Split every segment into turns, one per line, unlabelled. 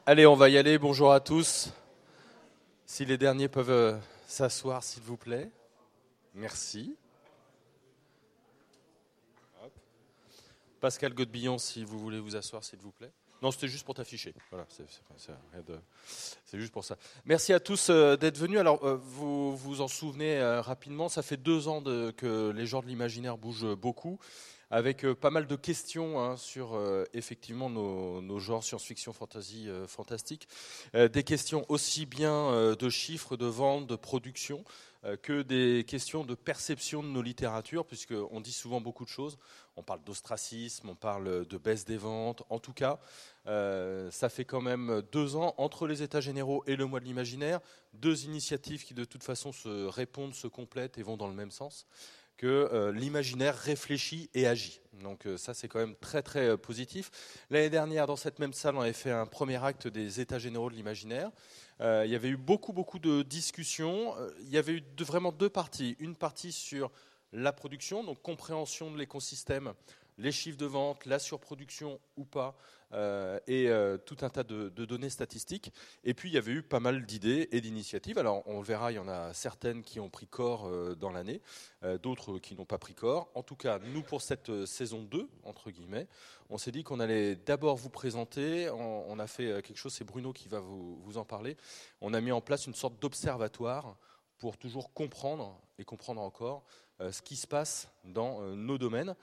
Allez, on va y aller. Bonjour à tous. Si les derniers peuvent s'asseoir, s'il vous plaît. Merci. Hop. Pascal Godbillon, si vous voulez vous asseoir, s'il vous plaît. Non, c'était juste pour t'afficher. Voilà, c'est juste pour ça. Merci à tous d'être venus. Alors, vous vous en souvenez rapidement, ça fait 2 ans que les genres de l'imaginaire bougent beaucoup, avec pas mal de questions sur effectivement nos genres science-fiction, fantasy, fantastique. Des questions aussi bien de chiffres, de vente, de production, que des questions de perception de nos littératures, puisqu'on dit souvent beaucoup de choses. On parle d'ostracisme, on parle de baisse des ventes. En tout cas, ça fait quand même 2 ans entre les États généraux et le mois de l'imaginaire, 2 initiatives qui de toute façon se répondent, se complètent et vont dans le même sens, que l'imaginaire réfléchit et agit. Donc ça, c'est quand même très très positif. L'année dernière, dans cette même salle, on avait fait un premier acte des États généraux de l'imaginaire. Il y avait eu beaucoup de discussions. Il y avait eu vraiment 2 parties. Une partie sur la production, donc compréhension de l'écosystème, les chiffres de vente, la surproduction ou pas, et tout un tas de données statistiques. Et puis il y avait eu pas mal d'idées et d'initiatives. Alors on le verra, il y en a certaines qui ont pris corps dans l'année, d'autres qui n'ont pas pris corps. En tout cas, nous pour cette saison 2, entre guillemets, on s'est dit qu'on allait d'abord vous présenter. On a fait quelque chose, c'est Bruno qui va vous en parler. On a mis en place une sorte d'observatoire pour toujours comprendre et comprendre encore ce qui se passe dans nos domaines.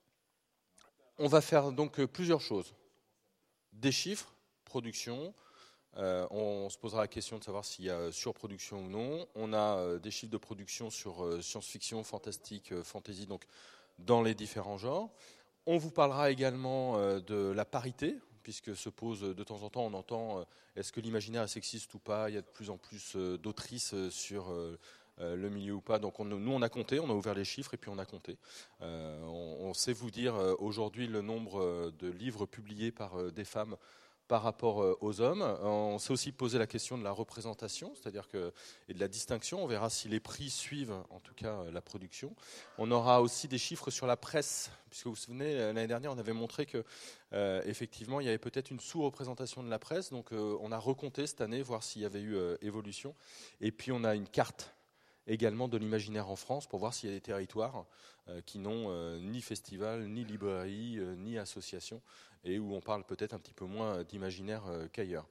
On va faire donc plusieurs choses. Des chiffres, production. On se posera la question de savoir s'il y a surproduction ou non. On a des chiffres de production sur science-fiction, fantastique, fantasy, donc dans les différents genres. On vous parlera également de la parité, puisque se pose de temps en temps, on entend est-ce que l'imaginaire est sexiste ou pas. Il y a de plus en plus d'autrices sur le milieu ou pas. Donc nous on a compté, on a ouvert les chiffres et puis on a compté. On sait vous dire aujourd'hui le nombre de livres publiés par des femmes par rapport aux hommes. On s'est aussi posé la question de la représentation, c'est-à-dire et de la distinction. On verra si les prix suivent, en tout cas, la production. On aura aussi des chiffres sur la presse, puisque vous vous souvenez, l'année dernière, on avait montré que effectivement, il y avait peut-être une sous-représentation de la presse. Donc, on a recompté cette année, voir s'il y avait eu évolution. Et puis, on a une carte également de l'imaginaire en France pour voir s'il y a des territoires qui n'ont ni festival, ni librairie, ni association, et où on parle peut-être un petit peu moins d'imaginaire qu'ailleurs.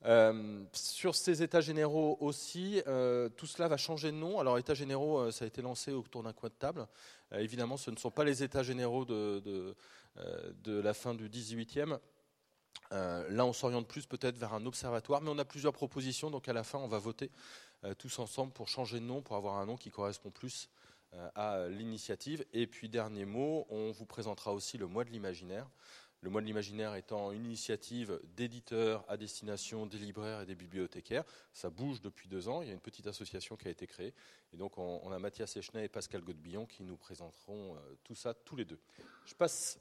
Sur ces états généraux aussi, tout cela va changer de nom. Alors, états généraux, ça a été lancé autour d'un coin de table. Évidemment, ce ne sont pas les états généraux de la fin du 18e. Là, on s'oriente plus peut-être vers un observatoire, mais on a plusieurs propositions, donc à la fin, on va voter tous ensemble pour changer de nom, pour avoir un nom qui correspond plus à l'initiative. Et puis, dernier mot, on vous présentera aussi le mois de l'imaginaire. Le mois de l'imaginaire étant une initiative d'éditeurs à destination des libraires et des bibliothécaires. Ça bouge depuis 2 ans, il y a une petite association qui a été créée. Et donc, on a Mathias Echnet et Pascal Godbillon qui nous présenteront tout ça tous les deux. Je passe...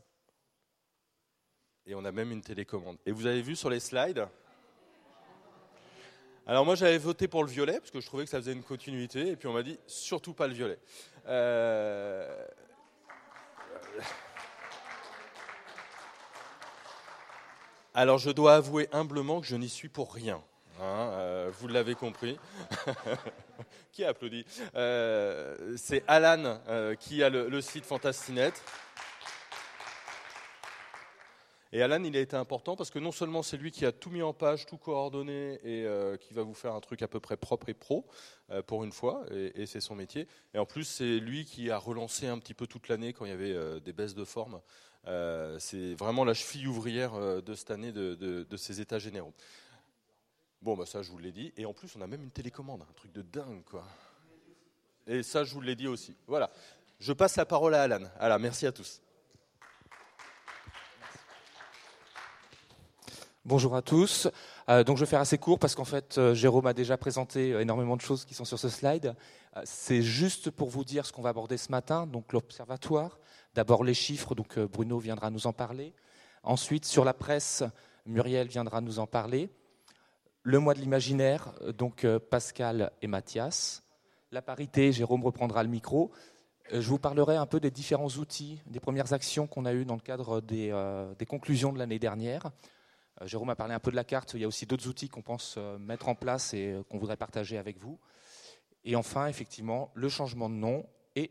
Et on a même une télécommande. Et vous avez vu sur les slides ? Alors moi j'avais voté pour le violet, parce que je trouvais que ça faisait une continuité, et puis on m'a dit surtout pas le violet. Alors je dois avouer humblement que je n'y suis pour rien. Vous l'avez compris. Qui a applaudi ? C'est Alan qui a le site Fantastinet. Et Alan, il a été important parce que non seulement c'est lui qui a tout mis en page, tout coordonné et qui va vous faire un truc à peu près propre et pro pour une fois, et c'est son métier. Et en plus, c'est lui qui a relancé un petit peu toute l'année quand il y avait des baisses de forme. C'est vraiment la cheville ouvrière de cette année de ces états généraux. Bon, bah ça, je vous l'ai dit. Et en plus, on a même une télécommande, un truc de dingue, quoi. Et ça, je vous l'ai dit aussi. Voilà. Je passe la parole à Alan. Alors, merci à tous.
Bonjour à tous. Donc je vais faire assez court parce qu'en fait Jérôme a déjà présenté énormément de choses qui sont sur ce slide. C'est juste pour vous dire ce qu'on va aborder ce matin, donc l'observatoire. D'abord les chiffres, donc Bruno viendra nous en parler. Ensuite sur la presse, Muriel viendra nous en parler. Le mois de l'imaginaire, donc Pascal et Mathias. La parité, Jérôme reprendra le micro. Je vous parlerai un peu des différents outils, des premières actions qu'on a eues dans le cadre des conclusions de l'année dernière. Jérôme a parlé un peu de la carte, il y a aussi d'autres outils qu'on pense mettre en place et qu'on voudrait partager avec vous. Et enfin, effectivement, le changement de nom et...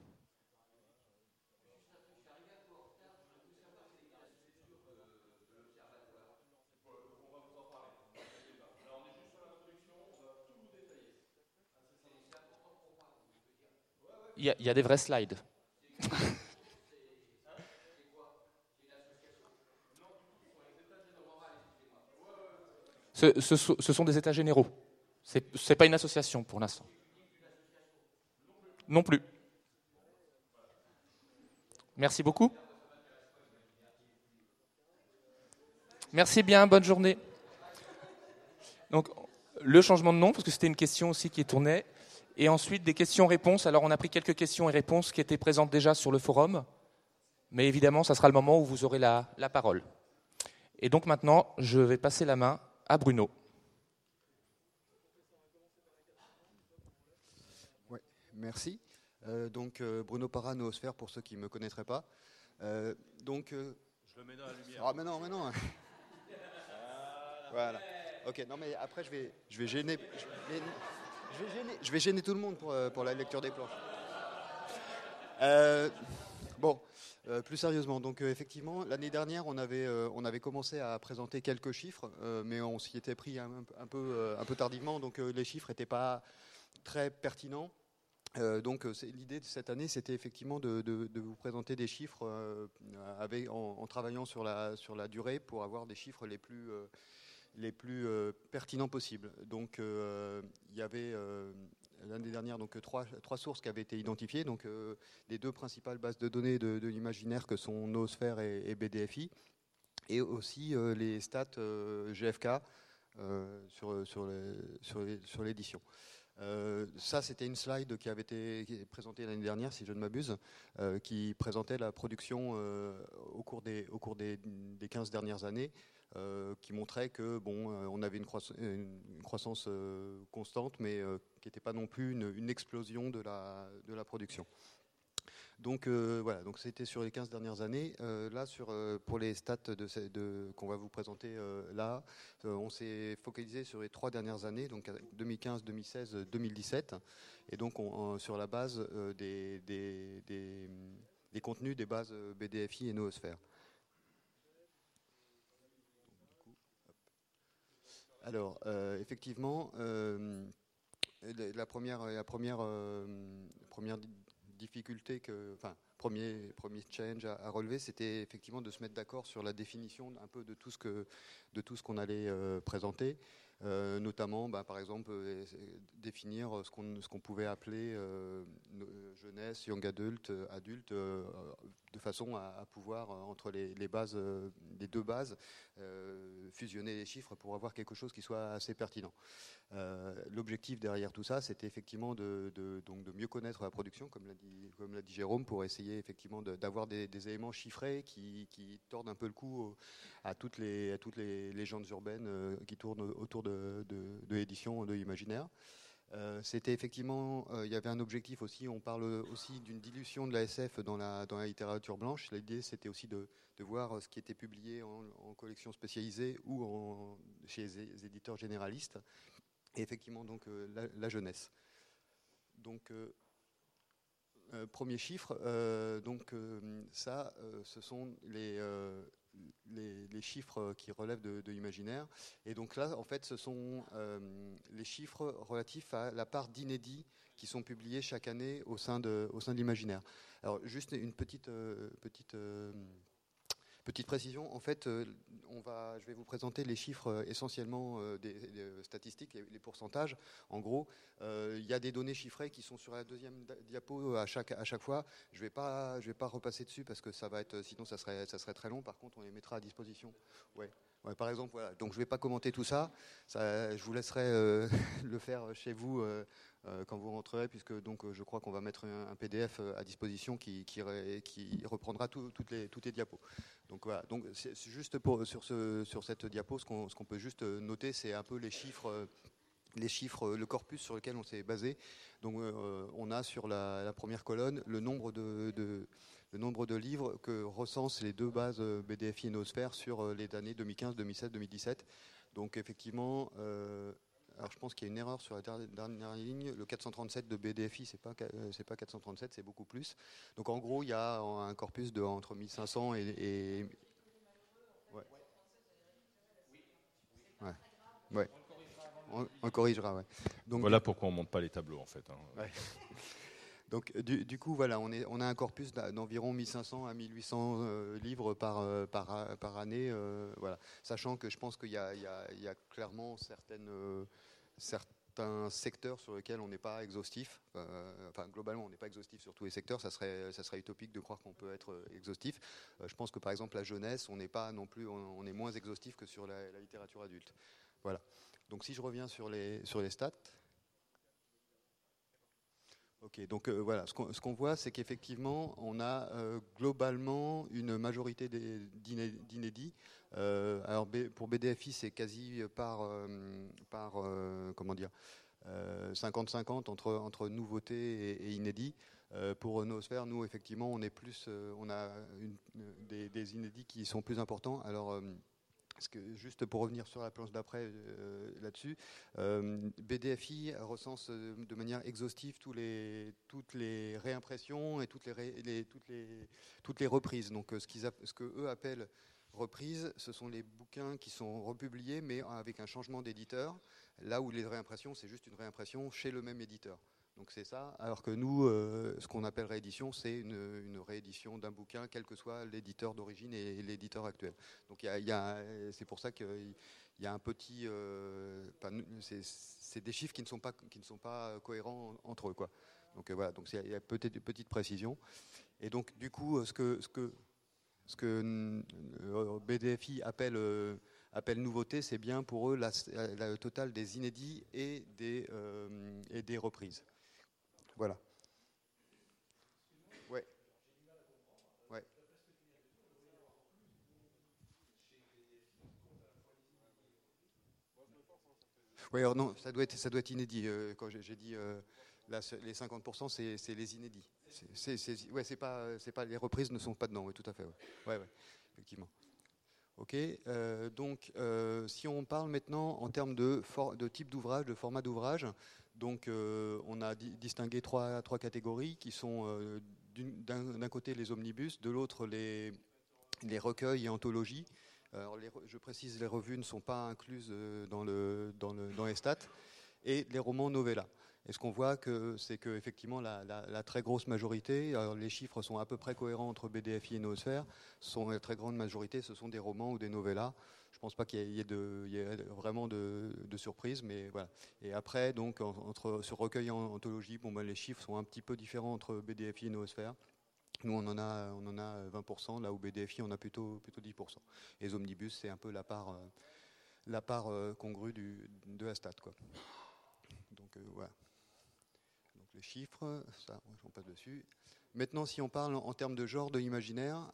Il y a des vrais slides. Ce sont des états généraux. Ce n'est pas une association pour l'instant. Non plus. Merci beaucoup. Merci bien, bonne journée. Donc, le changement de nom, parce que c'était une question aussi qui tournait. Et ensuite, des questions-réponses. Alors, on a pris quelques questions et réponses qui étaient présentes déjà sur le forum. Mais évidemment, ça sera le moment où vous aurez la parole. Et donc maintenant, je vais passer la main à Bruno.
Ouais, merci. Bruno Parra, Noosphère, pour ceux qui ne me connaîtraient pas.
Je le mets dans la lumière.
Ah, mais non. Voilà. Ok, non, mais après, je vais gêner tout le monde pour la lecture des planches. Plus sérieusement, donc effectivement, l'année dernière, on avait commencé à présenter quelques chiffres, mais on s'y était pris un peu tardivement, donc les chiffres n'étaient pas très pertinents. L'idée de cette année, c'était effectivement de vous présenter des chiffres en travaillant sur la durée pour avoir des chiffres les plus pertinents possibles. Donc, il y avait l'année dernière trois sources qui avaient été identifiées. Donc, les deux principales bases de données de l'imaginaire que sont Noosphère et BDFI, et aussi les stats GFK sur l'édition. Ça, c'était une slide qui avait été présentée l'année dernière, si je ne m'abuse, qui présentait la production au cours des 15 dernières années, qui montrait que on avait une croissance constante, mais qui n'était pas non plus une explosion de la production. Donc voilà, donc c'était sur les 15 dernières années. Là, pour les stats qu'on va vous présenter là, on s'est focalisé sur les 3 dernières années, donc 2015, 2016, 2017, et donc sur la base des contenus des bases BDFI et Noosphère. Alors, effectivement, la première difficulté premier challenge à relever, c'était effectivement de se mettre d'accord sur la définition un peu de tout ce qu'on allait présenter, notamment par exemple définir ce qu'on pouvait appeler jeunesse, young adult, adulte, de façon à pouvoir entre les deux bases fusionner les chiffres pour avoir quelque chose qui soit assez pertinent. L'objectif derrière tout ça, c'était effectivement de mieux connaître la production, comme l'a dit Jérôme, pour essayer effectivement d'avoir des éléments chiffrés qui tordent un peu le cou à toutes les légendes urbaines qui tournent autour de l'édition de l'imaginaire. C'était effectivement, il y avait un objectif aussi, on parle aussi d'une dilution de la SF dans la littérature blanche. L'idée, c'était aussi de voir ce qui était publié en collection spécialisée ou chez les éditeurs généralistes. Et effectivement, donc, la jeunesse. Donc, premier chiffre, ce sont les chiffres qui relèvent de l'imaginaire. Et donc là, en fait, ce sont les chiffres relatifs à la part d'inédits qui sont publiés chaque année au sein de l'imaginaire. Alors, juste une petite précision, en fait, je vais vous présenter les chiffres essentiellement des statistiques, les pourcentages. En gros, il y a des données chiffrées qui sont sur la deuxième diapo à chaque fois. Je vais pas repasser dessus parce que sinon ça serait très long. Par contre, on les mettra à disposition. Ouais, par exemple, voilà. Donc je vais pas commenter tout ça. Je vous laisserai le faire chez vous. Quand vous rentrerez, puisque je crois qu'on va mettre un PDF à disposition qui reprendra toutes les diapos. Donc voilà. Donc c'est juste sur cette diapo, ce qu'on peut juste noter, c'est un peu les chiffres, le corpus sur lequel on s'est basé. Donc on a sur la première colonne le nombre de le nombre de livres que recensent les deux bases BDFI et Noosphère sur les années 2015, 2016, 2017. Donc effectivement, alors je pense qu'il y a une erreur sur la dernière ligne. Le 437 de BDFI, c'est pas 437, c'est beaucoup plus. Donc en gros, il y a un corpus de entre 1500 et ouais. Ouais. Ouais. On corrigera, ouais. Donc,
voilà pourquoi on ne monte pas les tableaux, en fait. Hein.
Ouais. Donc, du coup, voilà, on a un corpus d'environ 1500 à 1800 livres par année, voilà. Sachant que je pense qu'il y a clairement certains secteurs sur lesquels on n'est pas exhaustif. Enfin, globalement, on n'est pas exhaustif sur tous les secteurs. Ça serait utopique de croire qu'on peut être exhaustif. Je pense que, par exemple, la jeunesse, on n'est pas non plus, on est moins exhaustif que sur la littérature adulte. Voilà. Donc, si je reviens sur les stats. Ok, donc voilà, ce qu'on voit, c'est qu'effectivement, on a globalement une majorité d'inédits. Alors pour BDFI, c'est quasi comment dire, 50-50 entre nouveautés et inédits. Pour Noosphère, nous, effectivement, on est plus, on a des inédits qui sont plus importants. Alors juste pour revenir sur la planche d'après là-dessus, BDFI recense de manière exhaustive toutes les réimpressions et toutes les reprises. Donc ce que eux appellent reprises, ce sont les bouquins qui sont republiés mais avec un changement d'éditeur, là où les réimpressions, c'est juste une réimpression chez le même éditeur. Donc c'est ça, alors que nous, ce qu'on appelle réédition, c'est une réédition d'un bouquin, quel que soit l'éditeur d'origine et l'éditeur actuel. Donc c'est pour ça qu'il y a un petit... c'est des chiffres qui ne sont pas cohérents entre eux, quoi. Donc voilà, donc il y a peut-être une petite précision. Et donc du coup, ce que BDFI appelle nouveauté, c'est bien pour eux le total des inédits et des reprises. Voilà. Ouais. Ouais. Oui, alors non, ça doit être inédit. Quand j'ai dit là, les 50%, c'est les inédits. Ouais, c'est pas les reprises ne sont pas dedans. Oui, tout à fait. Ouais, effectivement. Ok. Donc, si on parle maintenant en termes de type d'ouvrage, de format d'ouvrage, donc on a distingué trois catégories qui sont d'un côté les omnibus, de l'autre les recueils et anthologies. Alors je précise, les revues ne sont pas incluses dans les stats, et les romans novella. Et ce qu'on voit, c'est qu'effectivement, la très grosse majorité, alors les chiffres sont à peu près cohérents entre BDFI et Noosphère, la très grande majorité, ce sont des romans ou des novellas. Je ne pense pas qu'il y ait vraiment de surprise, mais voilà. Et après, donc, sur recueil et anthologie, les chiffres sont un petit peu différents entre BDFI et Noosphère. Nous, on en a 20%, là où BDFI, on a plutôt 10%. Et les omnibus, c'est un peu la part congrue de la stat, quoi. Donc, voilà. Donc, les chiffres, ça, on passe dessus. Maintenant, si on parle en termes de genre de l'imaginaire,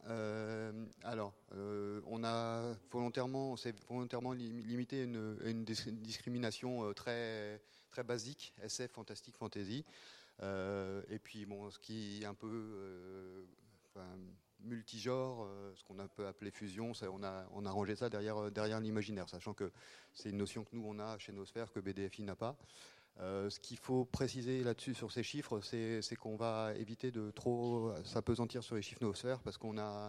on s'est volontairement limité à une discrimination très, très basique, SF, fantastique, fantasy. Et puis, ce qui est un peu multigenre, ce qu'on peut appeler fusion, on a rangé ça derrière l'imaginaire, sachant que c'est une notion que nous, on a chez Noosphère, que BDFI n'a pas. Ce qu'il faut préciser là-dessus sur ces chiffres, c'est qu'on va éviter de trop s'apesantir sur les chiffres Noosphère, parce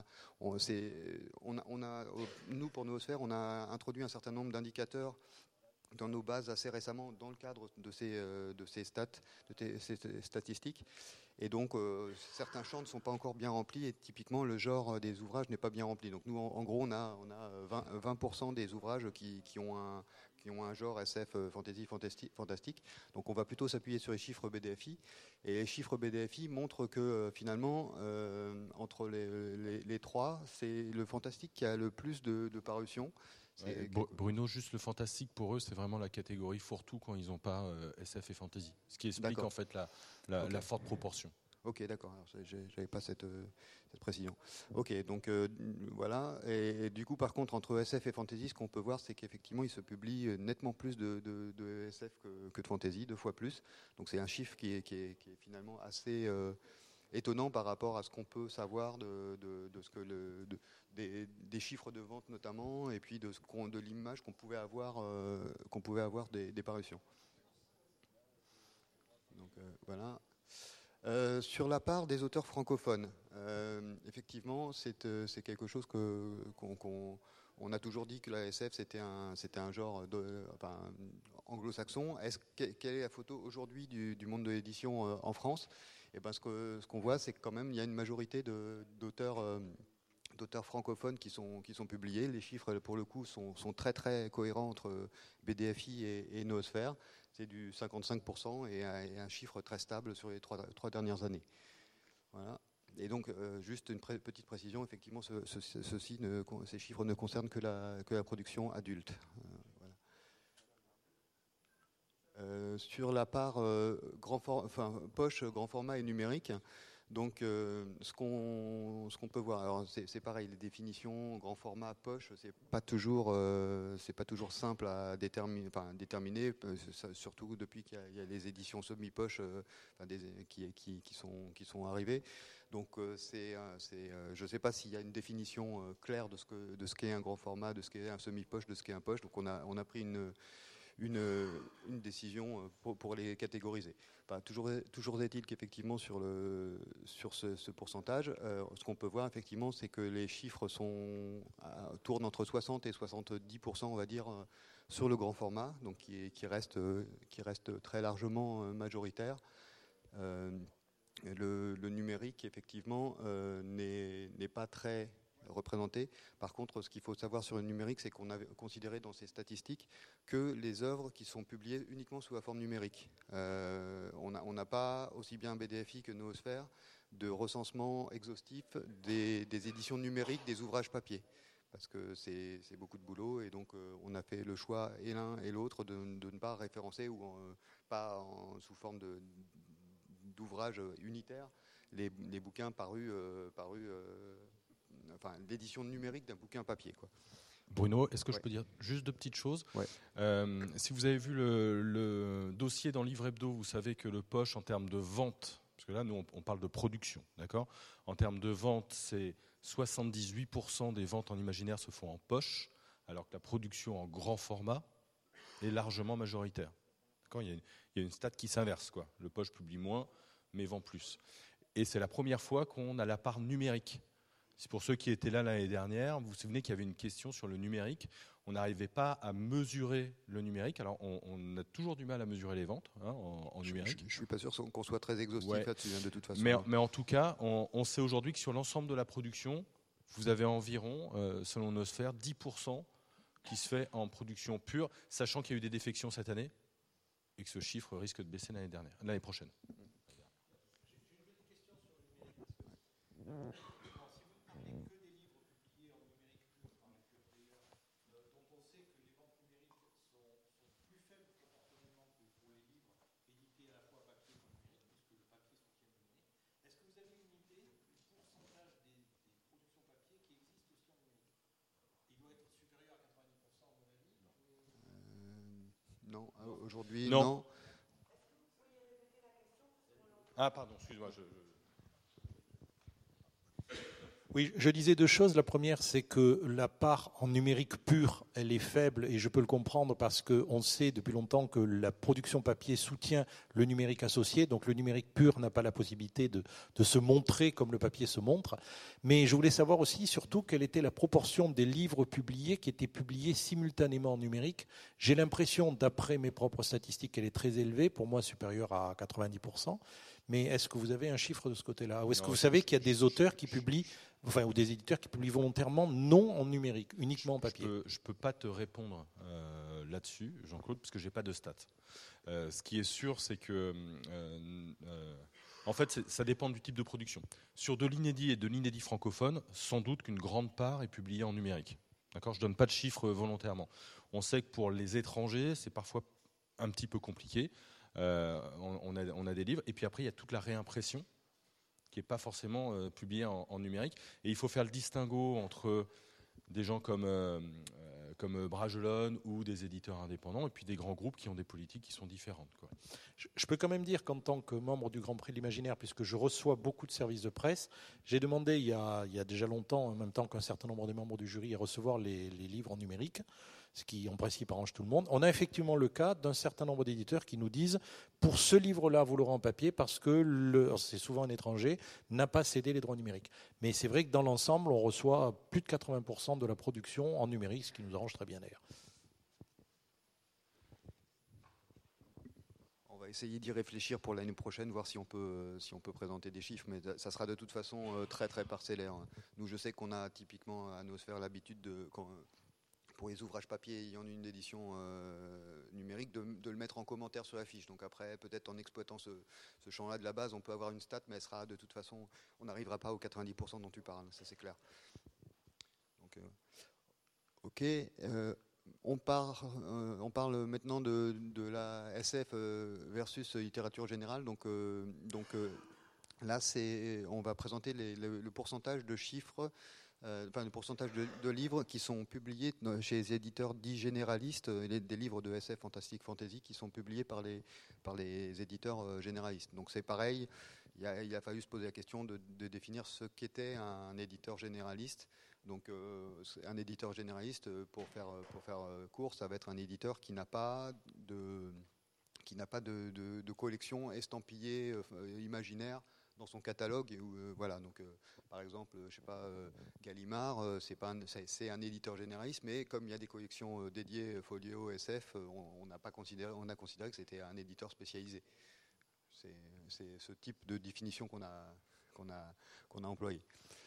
nous, pour Noosphère, on a introduit un certain nombre d'indicateurs dans nos bases assez récemment dans le cadre de ces statistiques. Et donc, certains champs ne sont pas encore bien remplis, et typiquement, le genre des ouvrages n'est pas bien rempli. Donc, nous, en gros, on a 20% des ouvrages qui ont un genre SF, fantastique. Donc, on va plutôt s'appuyer sur les chiffres BDFI. Et les chiffres BDFI montrent que, finalement, entre les trois, c'est le fantastique qui a le plus de parutions.
Bruno, juste le fantastique pour eux, c'est vraiment la catégorie fourre-tout quand ils n'ont pas SF et fantasy. Ce qui explique en fait la forte proportion.
Ok, d'accord. J'avais pas cette précision. Ok, donc voilà. Et du coup, par contre, entre SF et fantasy, ce qu'on peut voir, c'est qu'effectivement, il se publie nettement plus de SF que de fantasy, 2 fois plus. Donc c'est un chiffre qui est finalement assez étonnant par rapport à ce qu'on peut savoir de ce que des chiffres de vente notamment, et puis de l'image qu'on pouvait avoir des parutions. Donc voilà. Sur la part des auteurs francophones, effectivement, c'est quelque chose qu'on a toujours dit que la SF c'était un genre anglo-saxon. Quelle est la photo aujourd'hui du monde de l'édition en France? Et ben, ce qu'on voit, c'est que quand même il y a une majorité d'auteurs francophones qui sont publiés. Les chiffres, pour le coup, sont très très cohérents entre BDFI et Noosphère. C'est du 55% et un chiffre très stable sur les trois dernières années. Voilà. Et donc, juste une petite précision, effectivement, ces chiffres ne concernent que la production adulte. Voilà. Sur la part poche, grand format et numérique, donc ce qu'on peut voir, alors c'est pareil, les définitions grand format, poche, c'est pas toujours simple à déterminer, surtout depuis qu'il y a les éditions semi-poche qui sont arrivées. Donc je ne sais pas s'il y a une définition claire de ce qu'est un grand format, de ce qu'est un semi-poche, de ce qu'est un poche. Donc on a pris une décision pour les catégoriser. Enfin, toujours est-il qu'effectivement sur ce pourcentage, ce qu'on peut voir effectivement, c'est que les chiffres tournent entre 60 et 70%, on va dire, sur le grand format, donc qui reste très largement majoritaire. Le numérique, effectivement, n'est pas très représenté. Par contre, ce qu'il faut savoir sur le numérique, c'est qu'on a considéré dans ces statistiques que les œuvres qui sont publiées uniquement sous la forme numérique. On n'a pas, aussi bien BDFI que Noosphère, de recensement exhaustif des éditions numériques des ouvrages papier. Parce que c'est beaucoup de boulot, et donc on a fait le choix, et l'un et l'autre, de ne pas référencer, ou pas sous forme d'ouvrages unitaires, les bouquins parus l'édition numérique d'un bouquin papier, quoi.
Bruno, est-ce que je peux dire juste deux petites choses?
Ouais.
Si vous avez vu le dossier dans Livre Hebdo, vous savez que le poche, en termes de vente, parce que là, nous, on parle de production, d'accord? En termes de vente, c'est 78% des ventes en imaginaire se font en poche, alors que la production en grand format est largement majoritaire. D'accord? Il y a une stat qui s'inverse, quoi. Le poche publie moins, mais vend plus. Et c'est la première fois qu'on a la part numérique. C'est pour ceux qui étaient là l'année dernière, vous vous souvenez qu'il y avait une question sur le numérique. On n'arrivait pas à mesurer le numérique. Alors, on a toujours du mal à mesurer les ventes en numérique.
Je ne suis pas sûr qu'on soit très exhaustif là-dessus, de toute façon.
Mais en tout cas, on sait aujourd'hui que sur l'ensemble de la production, vous avez environ, selon Noosphère, 10% qui se fait en production pure, sachant qu'il y a eu des défections cette année et que ce chiffre risque de baisser l'année prochaine.
Non, aujourd'hui, non.
Ah, pardon, excuse-moi.
Oui, je disais deux choses. La première, c'est que la part en numérique pur, elle est faible, et je peux le comprendre parce qu'on sait depuis longtemps que la production papier soutient le numérique associé, donc le numérique pur n'a pas la possibilité de se montrer comme le papier se montre. Mais je voulais savoir aussi, surtout, quelle était la proportion des livres publiés qui étaient publiés simultanément en numérique. J'ai l'impression, d'après mes propres statistiques, qu'elle est très élevée, pour moi supérieure à 90%. Mais est-ce que vous avez un chiffre de ce côté-là? Ou est-ce que vous savez qu'il y a des auteurs qui publient, ou des éditeurs qui publient volontairement non en numérique, uniquement en papier?
Je peux pas te répondre là-dessus, Jean-Claude, parce que j'ai pas de stats. Ce qui est sûr, c'est que en fait, ça dépend du type de production. Sur de l'inédit et de l'inédit francophone, sans doute qu'une grande part est publiée en numérique. D'accord ? Je donne pas de chiffres volontairement. On sait que pour les étrangers, c'est parfois un petit peu compliqué. On a des livres, et puis après il y a toute la réimpression qui n'est pas forcément publiée en numérique, et il faut faire le distinguo entre des gens comme comme Bragelonne ou des éditeurs indépendants, et puis des grands groupes qui ont des politiques qui sont différentes, quoi.
Je peux quand même dire qu'en tant que membre du Grand Prix de l'Imaginaire, puisque je reçois beaucoup de services de presse, j'ai demandé il y a déjà longtemps, en même temps qu'un certain nombre des membres du jury, à recevoir les livres en numérique, ce qui en principe arrange tout le monde. On a effectivement le cas d'un certain nombre d'éditeurs qui nous disent pour ce livre-là, vous l'aurez en papier parce que c'est souvent un étranger, n'a pas cédé les droits numériques. Mais c'est vrai que dans l'ensemble, on reçoit plus de 80% de la production en numérique, ce qui nous arrange très bien d'ailleurs.
On va essayer d'y réfléchir pour l'année prochaine, voir si on peut présenter des chiffres, mais ça sera de toute façon très très parcellaire. Nous, je sais qu'on a typiquement à Noosphère l'habitude pour les ouvrages papier ayant une édition numérique, de le mettre en commentaire sur la fiche. Donc après, peut-être en exploitant ce champ-là de la base, on peut avoir une stat, mais elle sera de toute façon, on n'arrivera pas aux 90% dont tu parles, ça c'est clair. Donc, ok. On parle maintenant de la SF versus littérature générale. Donc là, on va présenter le pourcentage de chiffres, le pourcentage de livres qui sont publiés chez les éditeurs dits généralistes, des livres de SF, fantastique, fantasy, qui sont publiés par les éditeurs généralistes. Donc c'est pareil, il a fallu se poser la question de définir ce qu'était un éditeur généraliste. Donc un éditeur généraliste, pour faire court, ça va être un éditeur qui n'a pas de collection estampillée imaginaire dans son catalogue. Voilà, donc par exemple, je sais pas, Gallimard, c'est un éditeur généraliste, mais comme il y a des collections dédiées folio, SF, on a considéré que c'était un éditeur spécialisé. C'est ce type de définition qu'on a employé.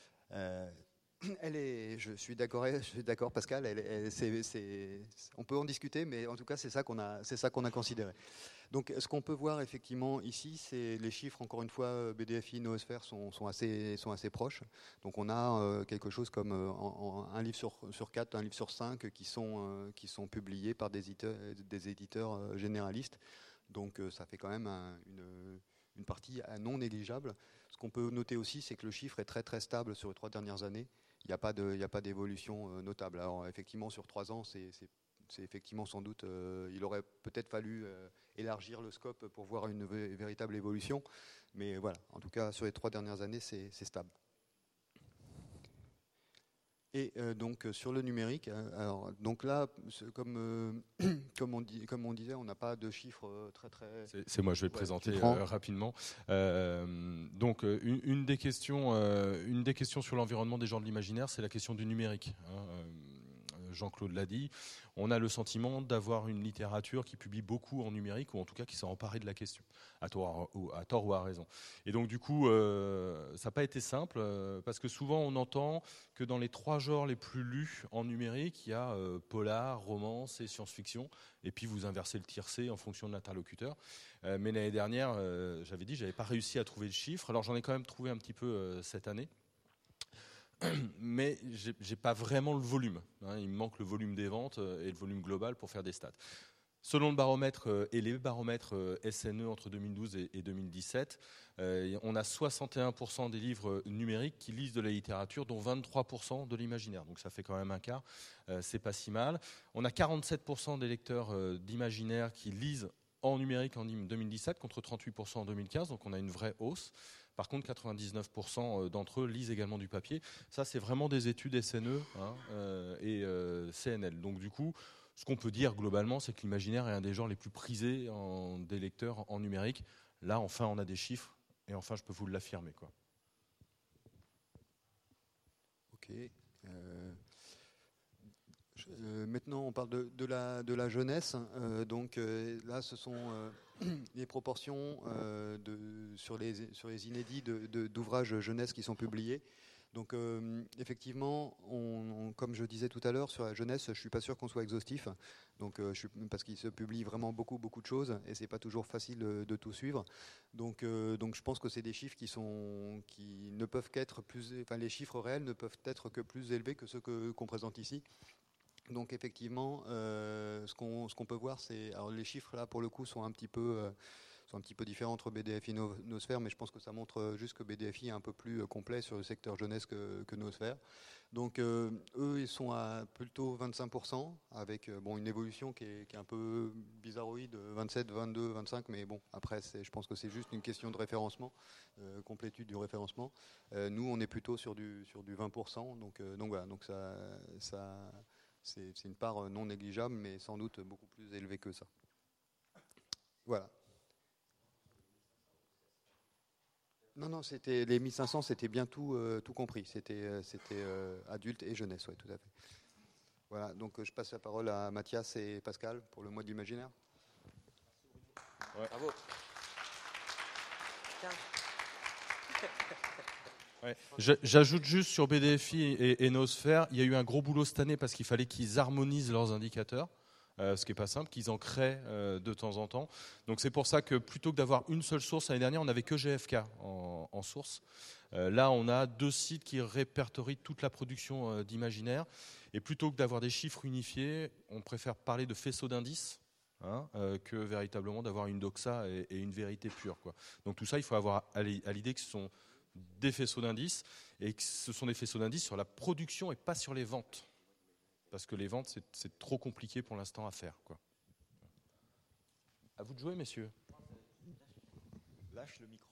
Je suis d'accord, Pascal. On peut en discuter, mais en tout cas, c'est ça qu'on a considéré. Donc, ce qu'on peut voir effectivement ici, c'est les chiffres. Encore une fois, BDFI, Noosphère sont assez proches. Donc, on a quelque chose comme un livre sur 4, un livre sur 5 qui sont publiés par des éditeurs généralistes. Donc, ça fait quand même une partie non négligeable. Ce qu'on peut noter aussi, c'est que le chiffre est très très stable sur les 3 dernières années. Il n'y a pas d'évolution notable. Alors effectivement, sur 3 ans, c'est effectivement sans doute, il aurait peut-être fallu élargir le scope pour voir une véritable évolution. Mais voilà, en tout cas, sur les 3 dernières années, c'est stable. Et donc sur le numérique, alors donc là, comme on disait, on n'a pas de chiffres très.
C'est moi, je vais le présenter rapidement. Donc une des questions sur l'environnement des gens de l'imaginaire, c'est la question du numérique. Jean-Claude l'a dit, on a le sentiment d'avoir une littérature qui publie beaucoup en numérique, ou en tout cas qui s'est emparée de la question, à tort ou à raison. Et donc du coup, ça n'a pas été simple, parce que souvent on entend que dans les 3 genres les plus lus en numérique, il y a polar, romance et science-fiction, et puis vous inversez le tiercé en fonction de l'interlocuteur. Mais l'année dernière, j'avais pas réussi à trouver le chiffre, alors j'en ai quand même trouvé un petit peu cette année. Mais j'ai pas vraiment le volume. Il me manque le volume des ventes et le volume global pour faire des stats. Selon le baromètre et les baromètres SNE entre 2012 et 2017, on a 61% des livres numériques qui lisent de la littérature, dont 23% de l'imaginaire. Donc ça fait quand même un quart. C'est pas si mal. On a 47% des lecteurs d'imaginaire qui lisent en numérique en 2017 contre 38% en 2015. Donc on a une vraie hausse. Par contre, 99% d'entre eux lisent également du papier. Ça, c'est vraiment des études SNE et CNL. Donc du coup, ce qu'on peut dire globalement, c'est que l'imaginaire est un des genres les plus prisés des lecteurs en numérique. Là, enfin, on a des chiffres et enfin, je peux vous l'affirmer, quoi.
Ok. Maintenant, on parle de la jeunesse. Donc là, ce sont les proportions sur les inédits d'ouvrages jeunesse qui sont publiés. Donc effectivement, comme je disais tout à l'heure, sur la jeunesse, je ne suis pas sûr qu'on soit exhaustif. Donc, parce qu'il se publie vraiment beaucoup de choses et c'est pas toujours facile de tout suivre. Donc je pense que c'est des chiffres qui ne peuvent qu'être plus, enfin les chiffres réels ne peuvent être que plus élevés que ceux qu'on présente ici. Donc effectivement, ce qu'on peut voir, alors les chiffres là pour le coup sont un petit peu sont un petit peu différents entre BDFI et Nosphère, mais je pense que ça montre juste que BDFI est un peu plus complet sur le secteur jeunesse que Nosphère. Donc eux, ils sont à plutôt 25%, avec une évolution qui est un peu bizarroïde, 27, 22, 25, mais bon, après, je pense que c'est juste une question de référencement, complétude du référencement. Nous, on est plutôt sur du 20%, donc voilà, donc c'est une part non négligeable, mais sans doute beaucoup plus élevée que ça. Voilà. Non, c'était les 1500, c'était bien tout compris. C'était adulte et jeunesse, oui, tout à fait. Voilà, donc je passe la parole à Mathias et Pascal pour le mois de l'imaginaire.
Ouais.
Bravo.
Ouais. J'ajoute juste sur BDFI et Nosphère, il y a eu un gros boulot cette année parce qu'il fallait qu'ils harmonisent leurs indicateurs. Ce qui n'est pas simple, qu'ils en créent de temps en temps. Donc c'est pour ça que plutôt que d'avoir une seule source, l'année dernière, on n'avait que GFK en source. Là, on a 2 sites qui répertorient toute la production d'imaginaire. Et plutôt que d'avoir des chiffres unifiés, on préfère parler de faisceaux d'indices que véritablement d'avoir une doxa et une vérité pure, quoi. Donc tout ça, il faut avoir à l'idée que ce sont des faisceaux d'indices et que ce sont des faisceaux d'indices sur la production et pas sur les ventes. Parce que les ventes, c'est trop compliqué pour l'instant à faire, quoi. À vous de jouer, messieurs.
Lâche le micro.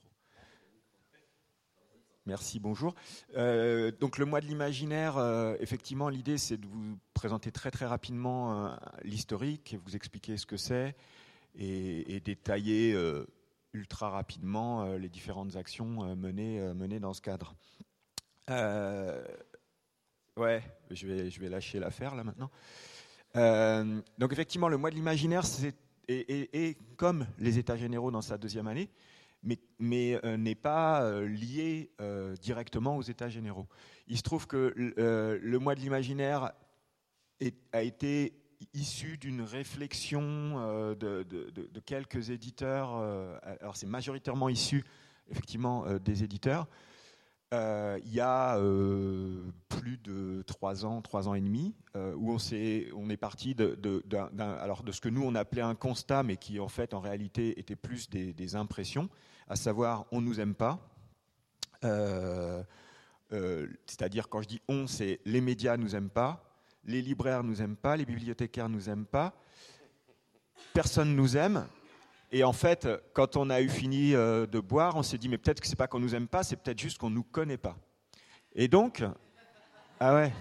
Merci, bonjour. Donc le mois de l'imaginaire, effectivement, l'idée c'est de vous présenter très très rapidement l'historique et vous expliquer ce que c'est et détailler ultra rapidement les différentes actions menées dans ce cadre. Ouais, je vais lâcher l'affaire là maintenant. Donc effectivement, le mois de l'imaginaire est comme les États généraux dans sa 2e année, mais n'est pas lié directement aux États généraux. Il se trouve que le mois de l'imaginaire a été issu d'une réflexion de quelques éditeurs. Alors c'est majoritairement issu effectivement des éditeurs. Il y a plus de 3 ans et demi, où on est parti de ce que nous on appelait un constat, mais qui en fait en réalité était plus des impressions, à savoir on nous aime pas. C'est-à-dire quand je dis on, c'est les médias nous aiment pas, les libraires nous aiment pas, les bibliothécaires nous aiment pas, personne nous aime. Et en fait, quand on a eu fini de boire, on s'est dit mais peut-être que c'est pas qu'on nous aime pas, c'est peut-être juste qu'on nous connaît pas. Et donc, ah ouais,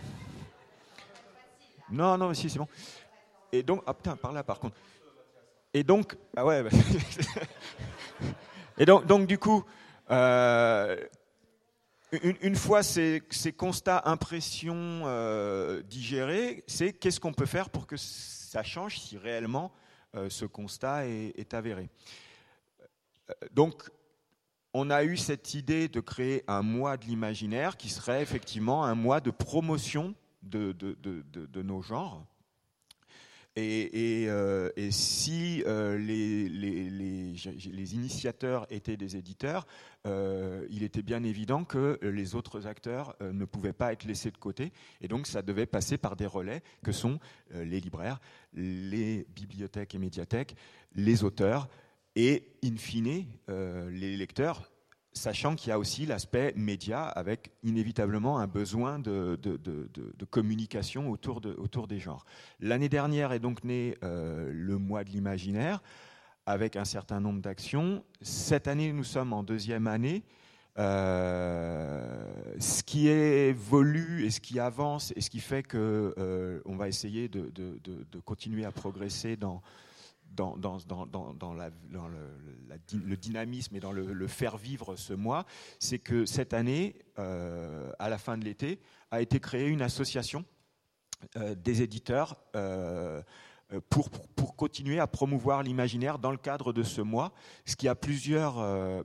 non, si c'est bon. Et donc, ah putain, par là par contre. Et donc, ah ouais. Bah, et donc du coup, une fois ces constats, impressions digérés, c'est qu'est-ce qu'on peut faire pour que ça change si réellement ce constat est avéré. Donc, on a eu cette idée de créer un mois de l'imaginaire qui serait effectivement un mois de promotion de nos genres. Et si les initiateurs étaient des éditeurs, il était bien évident que les autres acteurs ne pouvaient pas être laissés de côté. Et donc, ça devait passer par des relais que sont les libraires, les bibliothèques et médiathèques, les auteurs et, in fine, les lecteurs, sachant qu'il y a aussi l'aspect média avec inévitablement un besoin de communication autour des genres. L'année dernière est donc né le mois de l'imaginaire avec un certain nombre d'actions. Cette année, nous sommes en 2e année. Ce qui évolue et ce qui avance et ce qui fait qu'on va essayer de continuer à progresser dans le dynamisme et dans le faire vivre ce mois, c'est que cette année, à la fin de l'été, a été créée une association des éditeurs pour continuer à promouvoir l'imaginaire dans le cadre de ce mois, ce qui a plusieurs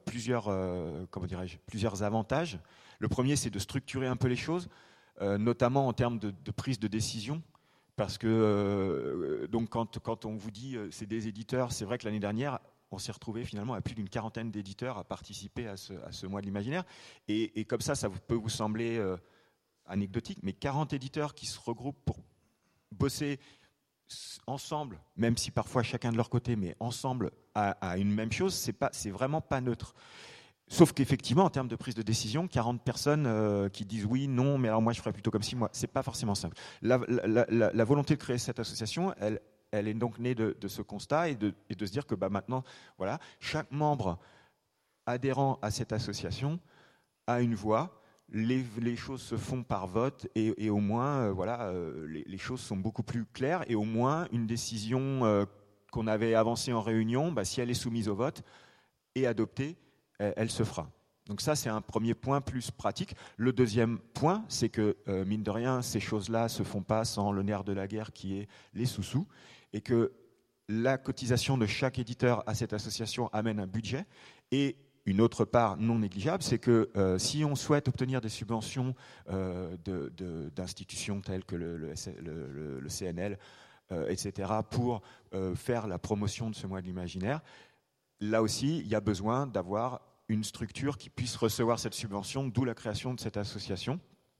avantages. Le premier, c'est de structurer un peu les choses, notamment en termes de prise de décision. Parce que donc quand on vous dit c'est des éditeurs, c'est vrai que l'année dernière, on s'est retrouvé finalement à plus d'une 40aine d'éditeurs à participer à ce mois de l'imaginaire. Et comme ça peut vous sembler anecdotique, mais 40 éditeurs qui se regroupent pour bosser ensemble, même si parfois chacun de leur côté, mais ensemble à une même chose, c'est vraiment pas neutre. Sauf qu'effectivement, en termes de prise de décision, 40 personnes qui disent oui, non, mais alors moi je ferais plutôt comme si, moi, c'est pas forcément simple. La volonté de créer cette association, elle est donc née de ce constat et de se dire que maintenant, voilà, chaque membre adhérent à cette association a une voix. Les choses se font par vote et au moins, les choses sont beaucoup plus claires et au moins une décision qu'on avait avancée en réunion, si elle est soumise au vote et adoptée, elle se fera. Donc ça, c'est un premier point plus pratique. Le deuxième point, c'est que, mine de rien, ces choses-là ne se font pas sans le nerf de la guerre qui est les sous-sous, et que la cotisation de chaque éditeur à cette association amène un budget. Et une autre part non négligeable, c'est que si on souhaite obtenir des subventions d'institutions telles que le CNL, etc., pour faire la promotion de ce mois de l'imaginaire, là aussi, il y a besoin d'avoir une structure qui puisse recevoir cette subvention, d'où la création de cette association.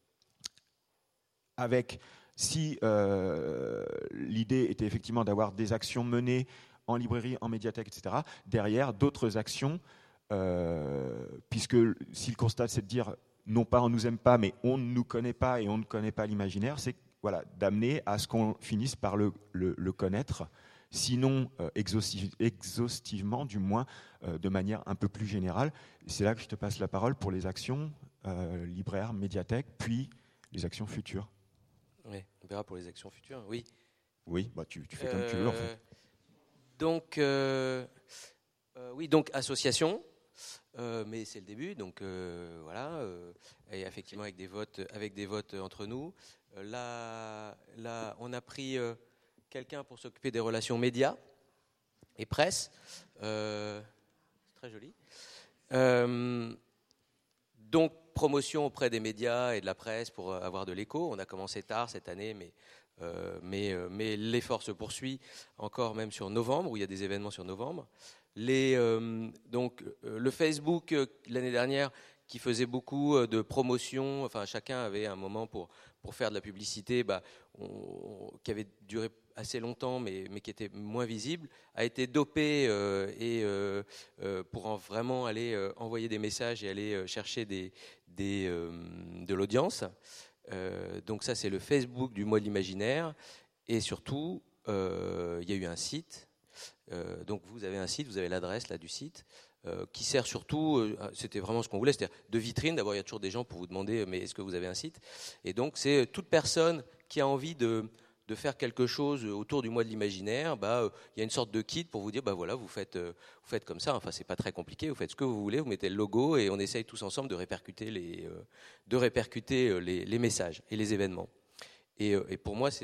Avec, si l'idée était effectivement d'avoir des actions menées en librairie, en médiathèque, etc., derrière d'autres actions, puisque si le constat c'est de dire non pas on nous aime pas, mais on ne nous connaît pas et on ne connaît pas l'imaginaire, c'est d'amener à ce qu'on finisse par le connaître, sinon exhaustivement, du moins de manière un peu plus générale. C'est là que je te passe la parole pour les actions libraires, médiathèques, puis les actions futures.
Oui, on verra pour les actions futures, oui.
Oui, tu fais comme tu veux en fait.
Donc, oui, donc association, mais c'est le début, donc voilà, et effectivement avec des votes entre nous. Là, on a pris quelqu'un pour s'occuper des relations médias et presse. C'est très joli. Donc, promotion auprès des médias et de la presse pour avoir de l'écho. On a commencé tard cette année, mais l'effort se poursuit encore même sur novembre, où il y a des événements sur novembre. Donc, le Facebook, l'année dernière, qui faisait beaucoup de promotion, enfin chacun avait un moment pour faire de la publicité qui avait duré assez longtemps mais qui était moins visible, a été dopé pour vraiment aller envoyer des messages et aller chercher de l'audience. Donc ça c'est le Facebook du mois de l'imaginaire et surtout il y a eu un site. Donc vous avez un site, vous avez l'adresse là du site. Qui sert surtout, c'était vraiment ce qu'on voulait, c'est-à-dire de vitrine. D'abord, il y a toujours des gens pour vous demander, mais est-ce que vous avez un site ? Et donc, c'est toute personne qui a envie de faire quelque chose autour du mois de l'imaginaire. Il y a une sorte de kit pour vous dire, voilà, vous faites comme ça. Enfin, c'est pas très compliqué. Vous faites ce que vous voulez. Vous mettez le logo et on essaye tous ensemble de répercuter les messages et les événements. Et pour moi,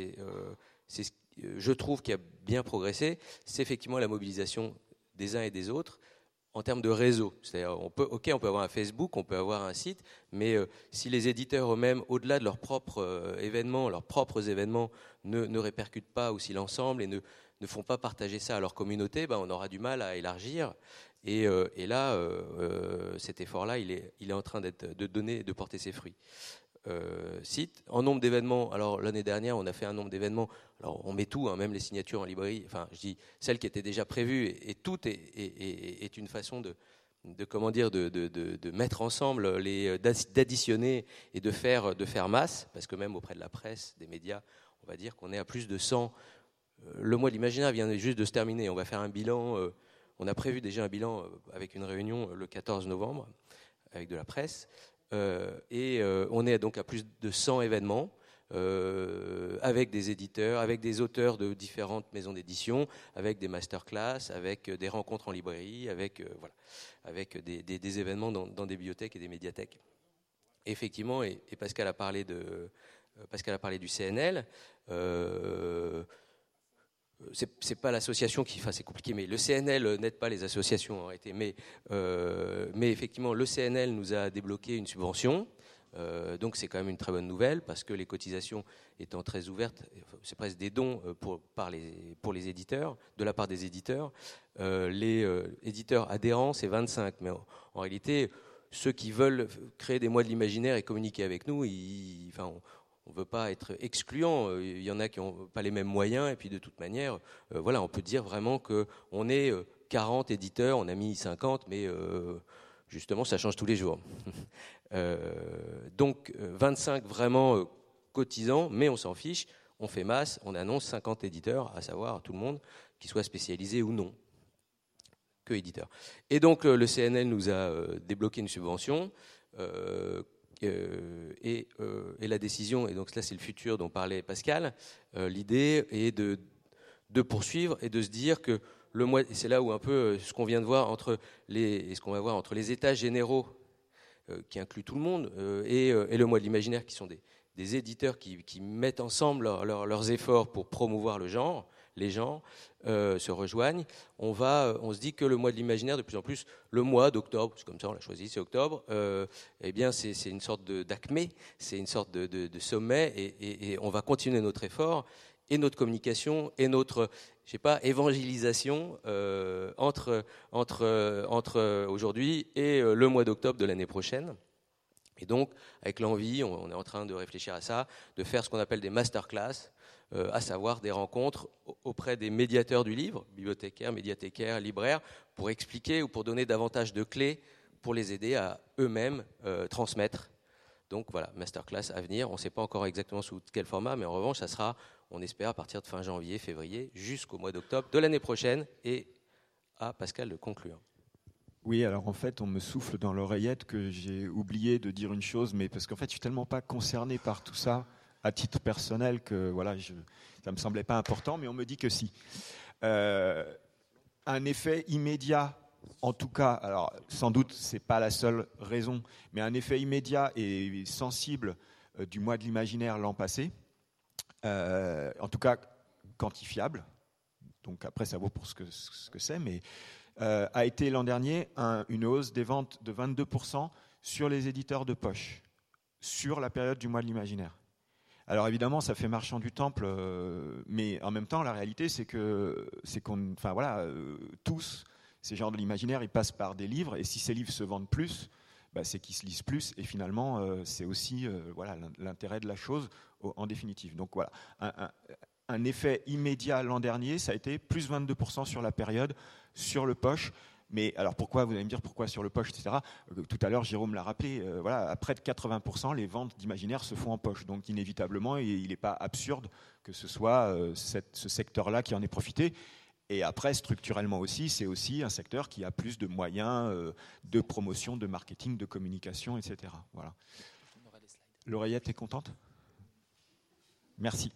je trouve qu'il a bien progressé. C'est effectivement la mobilisation des uns et des autres. En termes de réseau, c'est-à-dire on peut avoir un Facebook, on peut avoir un site, mais si les éditeurs eux-mêmes, au-delà de leurs propres événements, ne répercutent pas aussi l'ensemble et ne font pas partager ça à leur communauté, on aura du mal à élargir. Et là, cet effort-là, il est en train de porter ses fruits. Site. En nombre d'événements, alors l'année dernière on a fait un nombre d'événements, alors on met tout, même les signatures en librairie, enfin je dis celles qui étaient déjà prévues et tout est une façon de mettre ensemble, d'additionner et de faire masse, parce que même auprès de la presse, des médias, on va dire qu'on est à plus de 100. Le mois de l'imaginaire vient juste de se terminer, on va faire un bilan, on a prévu déjà un bilan avec une réunion le 14 novembre avec de la presse. On est donc à plus de 100 événements avec des éditeurs, avec des auteurs de différentes maisons d'édition, avec des masterclass, avec des rencontres en librairie, avec des événements dans des bibliothèques et des médiathèques. Effectivement, et Pascal a parlé du CNL. C'est pas l'association c'est compliqué, mais le CNL n'aide pas les associations en réalité. Mais effectivement, le CNL nous a débloqué une subvention. Donc c'est quand même une très bonne nouvelle parce que les cotisations étant très ouvertes, c'est presque des dons pour les éditeurs, de la part des éditeurs. Les éditeurs adhérents, c'est 25. Mais en réalité, ceux qui veulent créer des mois de l'imaginaire et communiquer avec nous, on veut pas être excluant. Il y en a qui n'ont pas les mêmes moyens, et puis de toute manière, voilà, on peut dire vraiment qu'on est 40 éditeurs, on a mis 50, mais justement, ça change tous les jours. Donc 25 vraiment cotisants, mais on s'en fiche, on fait masse, on annonce 50 éditeurs, à savoir tout le monde, qui soit spécialisé ou non, que éditeur. Et donc le CNL nous a débloqué une subvention, et la décision, et donc là c'est le futur dont parlait Pascal, l'idée est de poursuivre et de se dire que le mois, et c'est là où un peu ce qu'on vient de voir ce qu'on va voir entre les états généraux qui incluent tout le monde et le mois de l'imaginaire, qui sont des éditeurs qui mettent ensemble leurs efforts pour promouvoir le genre. Les gens se rejoignent. On se dit que le mois de l'imaginaire, de plus en plus, le mois d'octobre, c'est comme ça, on l'a choisi, c'est octobre. Eh bien, c'est une sorte d'acmé, c'est une sorte de sommet, et on va continuer notre effort et notre communication et notre, je sais pas, évangélisation entre aujourd'hui et le mois d'octobre de l'année prochaine. Et donc, avec l'envie, on est en train de réfléchir à ça, de faire ce qu'on appelle des masterclass, à savoir des rencontres auprès des médiateurs du livre, bibliothécaires, médiathécaires, libraires, pour expliquer ou pour donner davantage de clés pour les aider à eux-mêmes transmettre. Donc voilà, masterclass à venir. On ne sait pas encore exactement sous quel format, mais en revanche, ça sera, on espère, à partir de fin janvier, février, jusqu'au mois d'octobre de l'année prochaine. Et à Pascal de conclure.
Oui, alors en fait, on me souffle dans l'oreillette que j'ai oublié de dire une chose, mais parce qu'en fait, je suis tellement pas concerné par tout ça à titre personnel que voilà, ça me semblait pas important, mais on me dit que si. Un effet immédiat, en tout cas, alors sans doute c'est pas la seule raison, mais un effet immédiat et sensible du mois de l'imaginaire l'an passé, en tout cas quantifiable. Donc après, ça vaut pour ce que c'est, mais a été l'an dernier une hausse des ventes de 22% sur les éditeurs de poche, sur la période du mois de l'imaginaire. Alors évidemment, ça fait marchand du temple, mais en même temps, la réalité, tous, ces gens de l'imaginaire, ils passent par des livres, et si ces livres se vendent plus, c'est qu'ils se lisent plus, et finalement, c'est aussi l'intérêt de la chose en définitive. Donc voilà, un effet immédiat l'an dernier, ça a été plus 22% sur la période, sur le poche. Mais alors pourquoi, vous allez me dire pourquoi sur le poche, etc. Tout à l'heure, Jérôme l'a rappelé, à près de 80%, les ventes d'imaginaire se font en poche. Donc inévitablement, il n'est pas absurde que ce soit ce secteur-là qui en ait profité. Et après, structurellement aussi, c'est aussi un secteur qui a plus de moyens de promotion, de marketing, de communication, etc. Voilà. L'oreillette est contente ? Merci.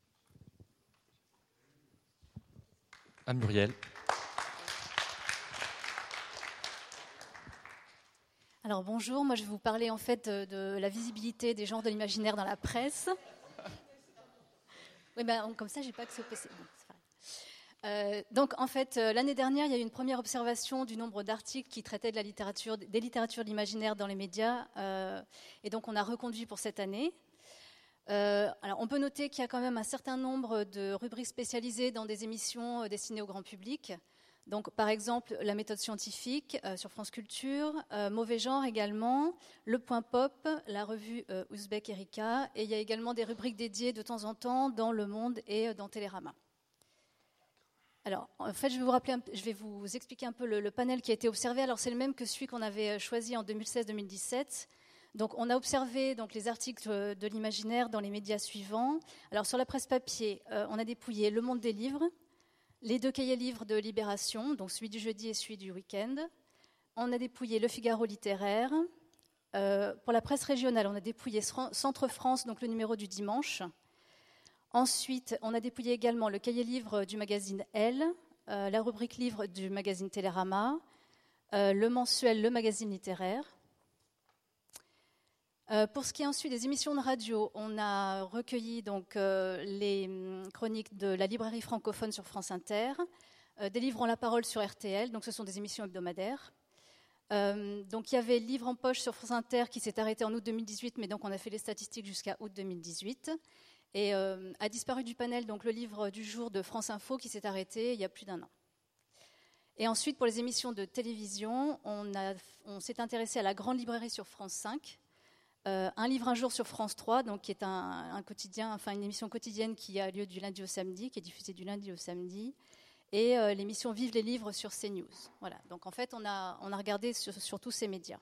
À Muriel.
Alors bonjour, moi je vais vous parler en fait de la visibilité des genres de l'imaginaire dans la presse. Oui, comme ça, j'ai pas que ce PC. Bon, c'est pareil. Donc en fait, l'année dernière, il y a eu une première observation du nombre d'articles qui traitaient des littératures de l'imaginaire dans les médias, et donc on a reconduit pour cette année. Alors on peut noter qu'il y a quand même un certain nombre de rubriques spécialisées dans des émissions destinées au grand public. Donc, par exemple, la méthode scientifique sur France Culture, Mauvais genre également, Le Point Pop, la revue Ouzbek Erika, et il y a également des rubriques dédiées de temps en temps dans Le Monde et dans Télérama. Alors, en fait, je vais vous expliquer un peu le panel qui a été observé. Alors, c'est le même que celui qu'on avait choisi en 2016-2017. Donc, on a observé les articles de l'imaginaire dans les médias suivants. Alors, sur la presse papier, on a dépouillé Le Monde des livres, les 2 cahiers livres de Libération, donc celui du jeudi et celui du week-end. On a dépouillé Le Figaro littéraire. Pour la presse régionale, on a dépouillé Centre France, donc le numéro du dimanche. Ensuite, on a dépouillé également le cahier livre du magazine Elle, la rubrique livre du magazine Télérama, le mensuel Le Magazine littéraire. Pour ce qui est ensuite des émissions de radio, on a recueilli les chroniques de la librairie francophone sur France Inter, des livres ont la parole sur RTL, donc ce sont des émissions hebdomadaires. Donc il y avait Livre en poche sur France Inter qui s'est arrêté en août 2018, mais donc on a fait les statistiques jusqu'à août 2018. Et a disparu du panel donc le livre du jour de France Info qui s'est arrêté il y a plus d'1 an. Et ensuite pour les émissions de télévision, on s'est intéressé à la grande librairie sur France 5. Un livre un jour sur France 3, donc, qui est un quotidien, enfin une émission quotidienne qui a lieu du lundi au samedi, qui est diffusée du lundi au samedi, et l'émission Vive les livres sur CNews. Voilà. Donc en fait, on a regardé sur tous ces médias.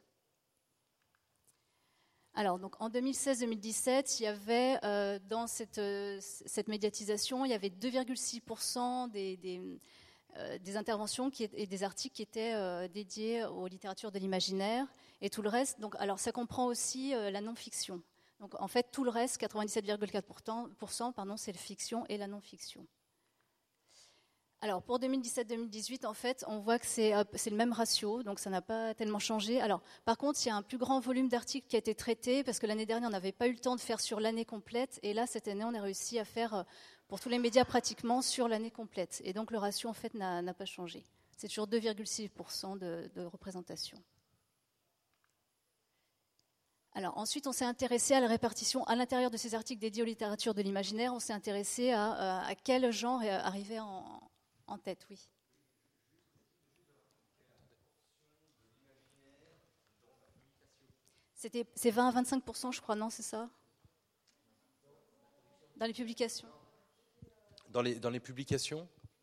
Alors, donc, en 2016-2017, il y avait dans cette médiatisation, il y avait 2,6% des interventions et des articles qui étaient dédiés aux littératures de l'imaginaire, et tout le reste. Donc, alors, ça comprend aussi la non-fiction. Donc, en fait, tout le reste, 97,4%, c'est la fiction et la non-fiction. Alors, pour 2017-2018, en fait, on voit que c'est le même ratio, donc ça n'a pas tellement changé. Alors, par contre, il y a un plus grand volume d'articles qui a été traité, parce que l'année dernière, on n'avait pas eu le temps de faire sur l'année complète, et là, cette année, on a réussi à faire, pour tous les médias, pratiquement sur l'année complète. Et donc, le ratio, en fait, n'a pas changé. C'est toujours 2,6% de représentation. Alors, ensuite, on s'est intéressé à la répartition à l'intérieur de ces articles dédiés aux littératures de l'imaginaire. On s'est intéressé à quel genre arrivait en tête, oui. C'est 20 à 25%, je crois, non, c'est ça? Dans les publications.
Dans les publications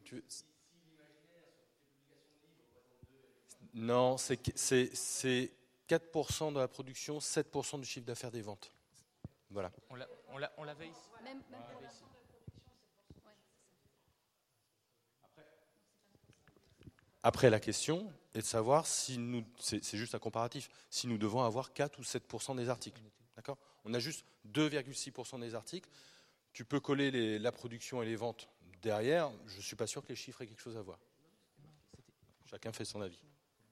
Non, c'est 4% de la production, 7% du chiffre d'affaires des ventes. Voilà.
On l'avait ici.
Même pour la production, ouais.
Après, la question est de savoir si nous, c'est juste un comparatif, si nous devons avoir 4 ou 7% des articles. D'accord ? On a juste 2,6% des articles. Tu peux coller la production et les ventes derrière. Je ne suis pas sûr que les chiffres aient quelque chose à voir. Chacun fait son avis.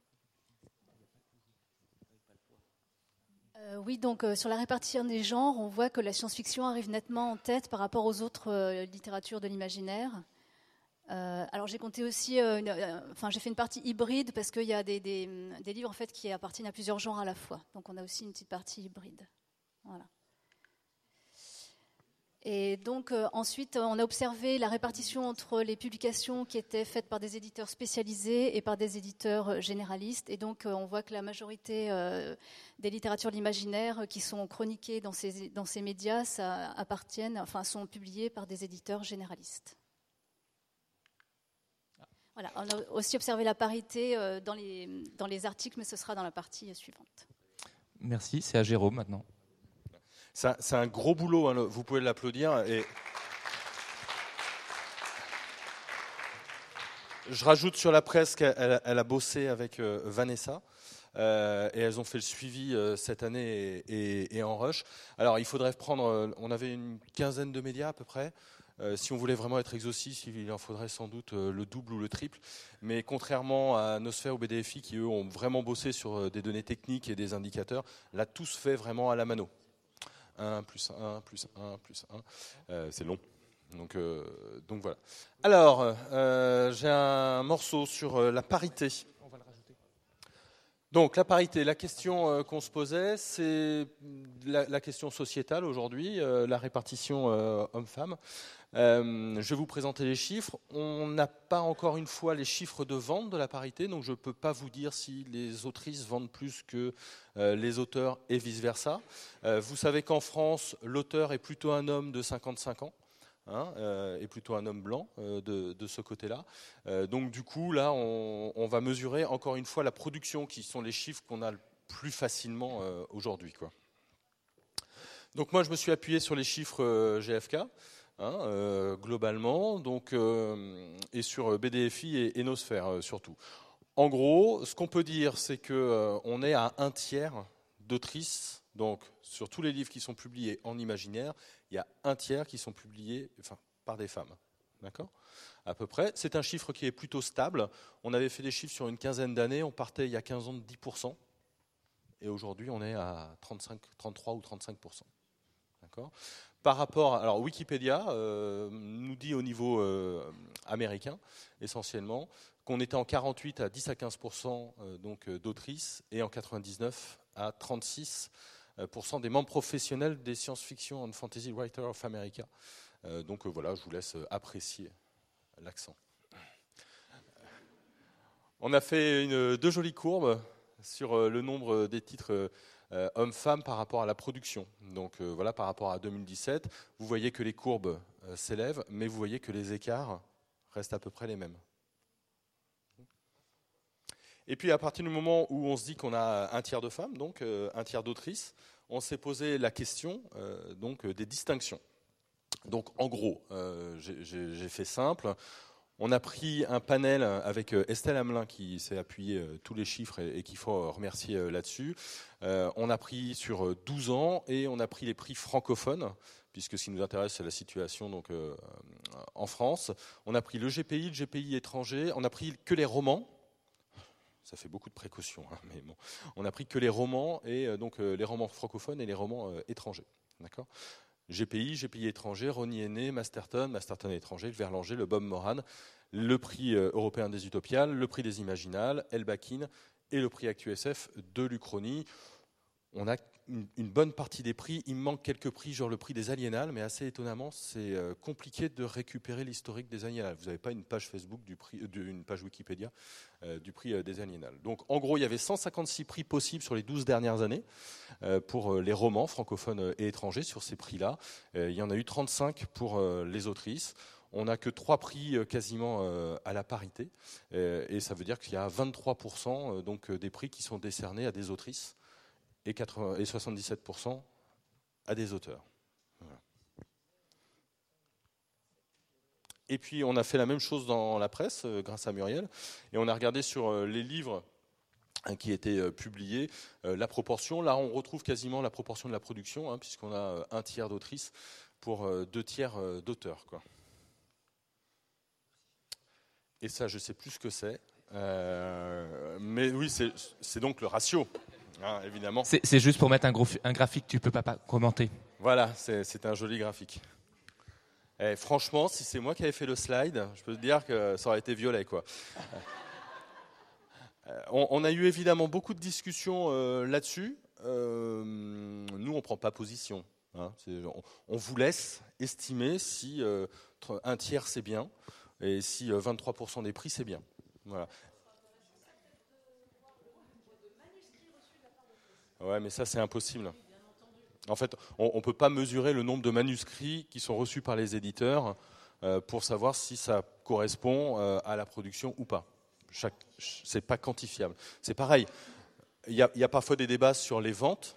Oui, donc sur la répartition des genres, on voit que la science-fiction arrive nettement en tête par rapport aux autres littératures de l'imaginaire. Alors j'ai compté aussi, j'ai fait une partie hybride parce qu'il y a des livres en fait qui appartiennent à plusieurs genres à la fois. Donc on a aussi une petite partie hybride. Voilà. Et donc ensuite, on a observé la répartition entre les publications qui étaient faites par des éditeurs spécialisés et par des éditeurs généralistes. Et donc on voit que la majorité des littératures de l'imaginaire qui sont chroniquées dans ces médias sont publiées par des éditeurs généralistes. Voilà, on a aussi observé la parité dans les articles, mais ce sera dans la partie suivante.
Merci, c'est à Jérôme maintenant.
C'est un gros boulot, hein, vous pouvez l'applaudir. Et je rajoute sur la presse qu'elle a bossé avec Vanessa. Et elles ont fait le suivi cette année et en rush. Alors il faudrait prendre, on avait une quinzaine de médias à peu près. Si on voulait vraiment être exhaustif, il en faudrait sans doute le double ou le triple. Mais contrairement à Nosphère ou BDFI qui eux ont vraiment bossé sur des données techniques et des indicateurs, là tout se fait vraiment à la mano. 1 plus 1 plus 1 plus 1. C'est long. Donc voilà. Alors, j'ai un morceau sur la parité.
On va le rajouter.
Donc la parité, la question qu'on se posait, c'est la question sociétale aujourd'hui, la répartition homme-femme. Je vais vous présenter les chiffres. On n'a pas encore une fois les chiffres de vente de la parité, donc je ne peux pas vous dire si les autrices vendent plus que les auteurs et vice-versa. Vous savez qu'en France, l'auteur est plutôt un homme de 55 ans. Et plutôt un homme blanc de ce côté-là. Donc du coup, là, on va mesurer encore une fois la production, qui sont les chiffres qu'on a le plus facilement aujourd'hui, quoi. Donc moi, je me suis appuyé sur les chiffres GFK, globalement, donc, et sur BDFI et Nosphère surtout. En gros, ce qu'on peut dire, c'est qu'on est à 1/3 d'autrices. Donc, sur tous les livres qui sont publiés en imaginaire, il y a 1/3 qui sont publiés par des femmes. D'accord ? À peu près. C'est un chiffre qui est plutôt stable. On avait fait des chiffres sur une quinzaine d'années. On partait il y a 15 ans de 10%. Et aujourd'hui, on est à 33 ou 35%. D'accord ? Par rapport, alors Wikipédia nous dit au niveau américain, essentiellement, qu'on était en 48 à 10 à 15% d'autrices et en 99 à 36% des membres professionnels des science-fiction and fantasy writers of America. Voilà, je vous laisse apprécier l'accent. On a fait deux jolies courbes sur le nombre des titres hommes-femmes par rapport à la production. Donc voilà, par rapport à 2017, vous voyez que les courbes s'élèvent, mais vous voyez que les écarts restent à peu près les mêmes. Et puis à partir du moment où on se dit qu'on a un tiers de femmes, donc un tiers d'autrices, on s'est posé la question donc des distinctions. Donc en gros, j'ai fait simple. On a pris un panel avec Estelle Hamelin qui s'est appuyé tous les chiffres et qu'il faut remercier là-dessus. On a pris sur 12 ans et on a pris les prix francophones, puisque ce qui nous intéresse, c'est la situation donc, en France. On a pris le GPI étranger. On a pris que les romans. Ça fait beaucoup de précautions, hein, mais bon. On a pris que les romans, et donc les romans francophones et les romans étrangers. D'accord ? GPI étranger, Ronnie Henné, Masterton étranger, le Verlanger, le Bob Moran, le prix européen des Utopiales, le prix des Imaginales, Elbakin et le prix ActuSF de l'Uchronie. On a une bonne partie des prix. Il me manque quelques prix, genre le prix des Aliénales, mais assez étonnamment, c'est compliqué de récupérer l'historique des Aliénales. Vous n'avez pas une page Facebook, une page Wikipédia du prix des Aliénales. Donc en gros, il y avait 156 prix possibles sur les 12 dernières années pour les romans francophones et étrangers sur ces prix-là. Il y en a eu 35 pour les autrices. On n'a que 3 prix quasiment à la parité. Et ça veut dire qu'il y a 23% donc, des prix qui sont décernés à des autrices et 77% à des auteurs. Voilà. Et puis on a fait la même chose dans la presse grâce à Muriel, et on a regardé sur les livres qui étaient publiés la proportion. Là on retrouve quasiment la proportion de la production, hein, puisqu'on a un tiers d'autrices pour 2 tiers d'auteurs, quoi. Et ça je ne sais plus ce que c'est, mais oui c'est donc le ratio. Hein, évidemment.
C'est juste pour mettre un graphique, tu ne peux pas commenter.
Voilà, c'est un joli graphique. Et franchement, si c'est moi qui avais fait le slide, je peux te dire que ça aurait été violet, quoi. On a eu évidemment beaucoup de discussions là-dessus. Nous, on ne prend pas position. Hein. On vous laisse estimer si un tiers c'est bien et si 23% des prix c'est bien. Voilà. Ouais, mais ça, c'est impossible. En fait, on ne peut pas mesurer le nombre de manuscrits qui sont reçus par les éditeurs pour savoir si ça correspond à la production ou pas. Ce n'est pas quantifiable. C'est pareil, il y a parfois des débats sur les ventes.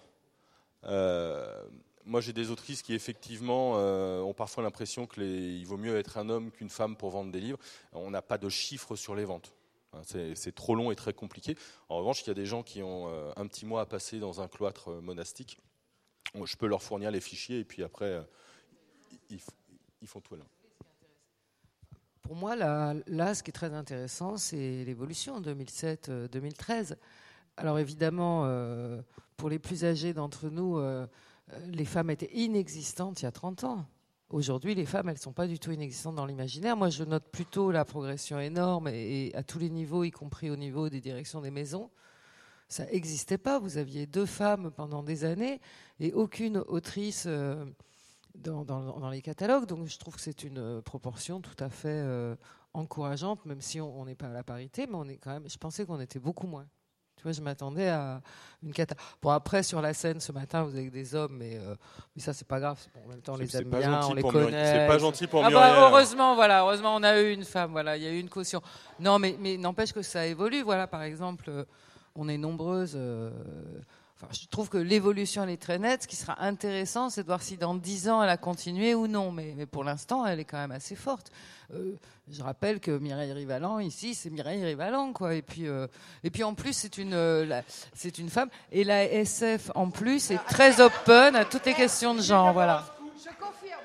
Moi, j'ai des autrices qui, effectivement, ont parfois l'impression qu'il vaut mieux être un homme qu'une femme pour vendre des livres. On n'a pas de chiffres sur les ventes. C'est trop long et très compliqué. En revanche, il y a des gens qui ont un petit mois à passer dans un cloître monastique. Je peux leur fournir les fichiers et puis après, ils font tout là.
Pour moi, là, ce qui est très intéressant, c'est l'évolution en 2007-2013. Alors évidemment, pour les plus âgés d'entre nous, les femmes étaient inexistantes il y a 30 ans. Aujourd'hui, les femmes, elles ne sont pas du tout inexistantes dans l'imaginaire. Moi, je note plutôt la progression énorme et à tous les niveaux, y compris au niveau des directions des maisons. Ça n'existait pas. Vous aviez 2 femmes pendant des années et aucune autrice dans les catalogues. Donc, je trouve que c'est une proportion tout à fait encourageante, même si on n'est pas à la parité, mais on est quand même. Je pensais qu'on était beaucoup moins. Tu vois, je m'attendais à une cata. Bon, après, sur la scène, ce matin, vous avez des hommes, mais ça, c'est pas grave. Bon, en même temps, on les aime bien, on les connaît.
C'est pas gentil pour Muriel.
Heureusement, on a eu une femme, voilà, il y a eu une caution. Non, mais n'empêche que ça évolue. Voilà, par exemple, on est nombreuses. Je trouve que l'évolution, elle est très nette. Ce qui sera intéressant, c'est de voir si dans 10 ans, elle a continué ou non. Mais pour l'instant, elle est quand même assez forte. Je rappelle que Mireille Rivalan, ici, c'est Mireille Rivalan, quoi. Et puis en plus, c'est une femme. Et la SF, en plus, est très open à toutes les questions de genre. Voilà.
Je confirme.